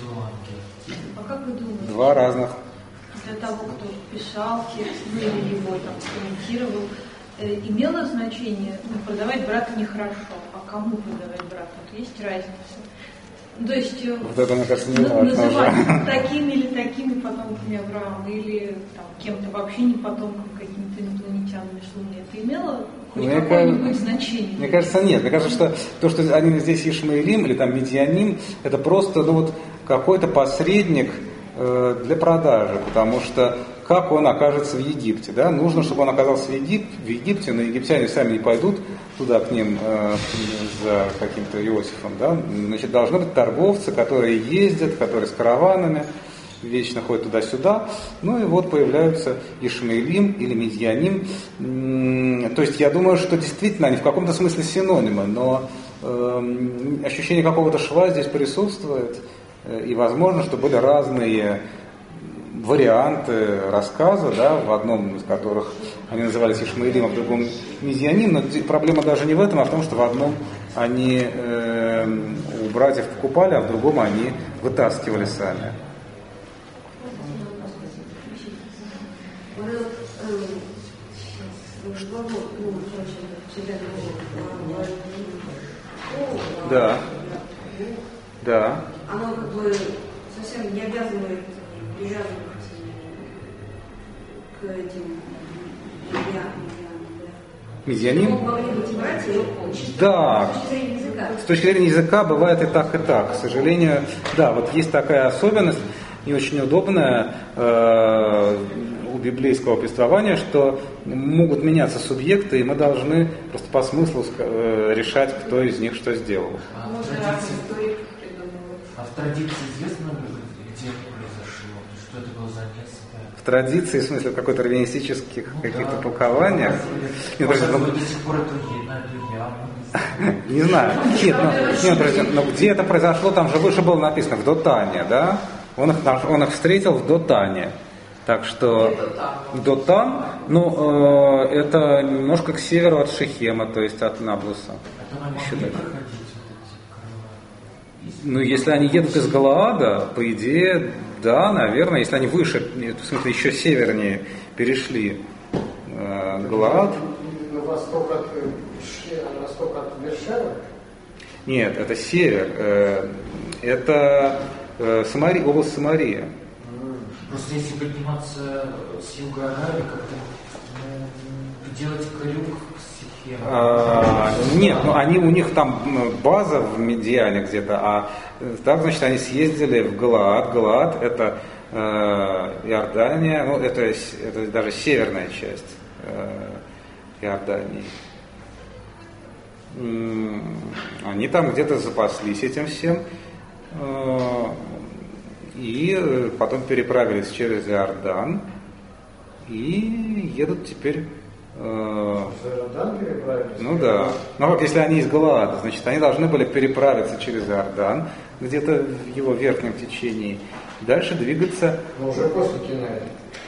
два разных. Для того, кто писал текст, ну или его там комментировал, имело значение, продавать брата нехорошо, а кому продавать брата? Вот есть разница. То есть вот это, мне кажется, не называть такими или такими потомками Авраама, или там, кем-то вообще не потомком, какими-то инопланетянами, что это имело хоть какое-нибудь значение? Мне кажется, нет. Мне кажется, что то, что они здесь Ишмаэлим или там Медианим, это просто какой-то посредник для продажи, потому что как он окажется в Египте, да? Нужно, чтобы он оказался в Египте, но египтяне сами не пойдут туда к ним за каким-то Иосифом, да? Значит, должны быть торговцы, которые ездят, которые с караванами, вечно ходят туда-сюда, ну и вот появляются Ишмаэлим или Медианим. То есть я думаю, что действительно они в каком-то смысле синонимы, но ощущение какого-то шва здесь присутствует, и возможно, что были разные варианты рассказа, да, в одном из которых они назывались Ишмаэлим, а в другом Мидьяним, но проблема даже не в этом, а в том, что в одном они у братьев покупали, а в другом они вытаскивали сами. Да. Да. Оно как бы совсем не обязывает привязывать к этим Мидьяним? Могли быть братья, да. С точки зрения языка. С точки зрения языка бывает и так, и так. К сожалению, да, вот есть такая особенность, не очень удобная у библейского повествования, что могут меняться субъекты, и мы должны просто по смыслу решать, кто из них что сделал. А в традиции известно, где это произошло? Что это было за место? В традиции, в смысле, в какой-то раввинистических каких-то толкованиях? До сих пор это не знаю. Нет, но где это произошло, там же выше было написано, в Дотане, да? Он их встретил в Дотане. Так что Дотан, ну, это немножко к северу от Шехема, то есть от Наблуса. Ну, если они едут из Галаада, по идее, да, наверное, если они выше, в смысле, еще севернее перешли Галаад. На восток от Бершева? Нет, это север. Это область Самария. Просто если подниматься с юга Аравии, как-то делать крюк с Сихемом. Нет, ну у них там база в Медиане где-то, а так, значит, они съездили в Галаад. Галаад это Иордания, ну это даже северная часть Иордании. Они там где-то запаслись этим всем. И потом переправились через Иордан и едут теперь. Иордан переправились? Ну да. Ну как, если они из Галаада, значит, они должны были переправиться через Иордан, где-то в его верхнем течении, дальше двигаться. Но уже после Кинаи.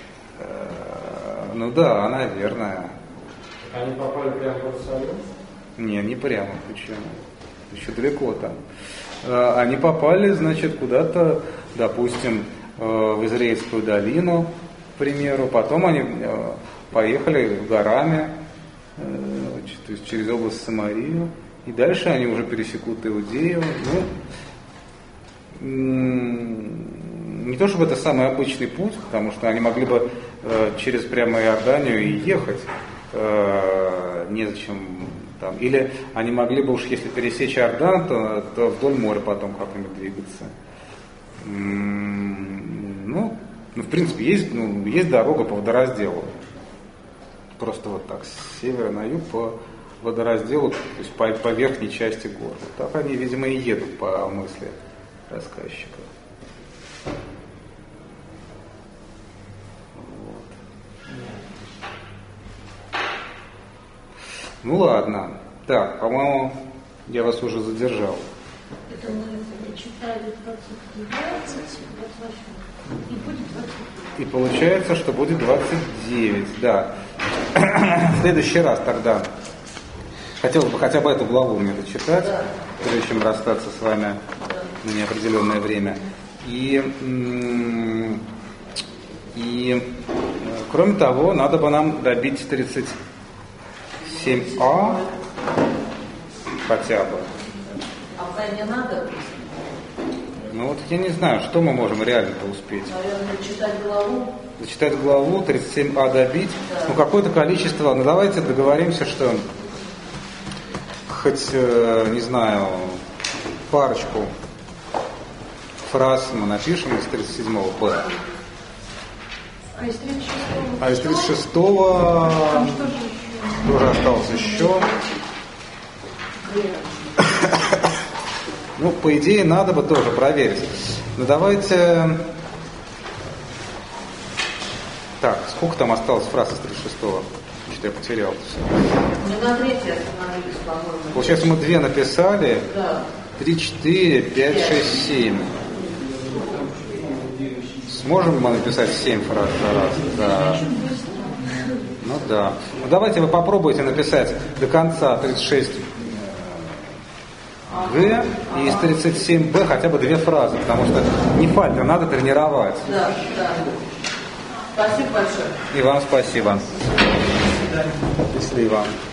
Ну да, наверное. Они попали прямо в Иерусалим? Не прямо, почему? Еще далеко там. Они попали, значит, куда-то, допустим, в Израильскую долину, к примеру. Потом они поехали горами, то есть через область Самарию. И дальше они уже пересекут Иудею. Ну, не то чтобы это самый обычный путь, потому что они могли бы через прямо Иорданию и ехать. Незачем там. Или они могли бы уж, если пересечь Иордан, то вдоль моря потом как-нибудь двигаться. Ну, в принципе, есть дорога по водоразделу. Просто вот так, с севера на юг по водоразделу, то есть по верхней части гор. Так они, видимо, и едут по мысли рассказчика. Ну ладно. Так, по-моему, я вас уже задержал. Это мы прочитали 20, 28. И будет 29. И получается, что будет 29, да. В следующий раз тогда хотелось бы хотя бы эту главу мне дочитать, прежде чем расстаться с вами на неопределенное время. И кроме того, надо бы нам добить 37А хотя бы. А вдвойне надо? Ну вот я не знаю, что мы можем реально-то успеть. Наверное, читать главу. Зачитать главу, 37А добить. Да. Ну какое-то количество. Ну давайте договоримся, что хоть, не знаю, парочку фраз мы напишем из 37-го Б. А из 36-го? А из 36-го тоже осталось еще. Ну, по идее, надо бы тоже проверить. Но давайте... Так, сколько там осталось фраз из 36-го? Что-то я потерял. Мы на третьей остановились, по-моему. Получается, мы 2 написали. Да. 3, 4, 5, 6, 7. Сможем мы написать 7 фраз за раз? Да. Ну да. Ну, давайте вы попробуйте написать до конца 36 Г и из 37 Б хотя бы 2 фразы, потому что не фальтер, надо тренировать. Да, да. Спасибо большое. И вам спасибо. Счастливо.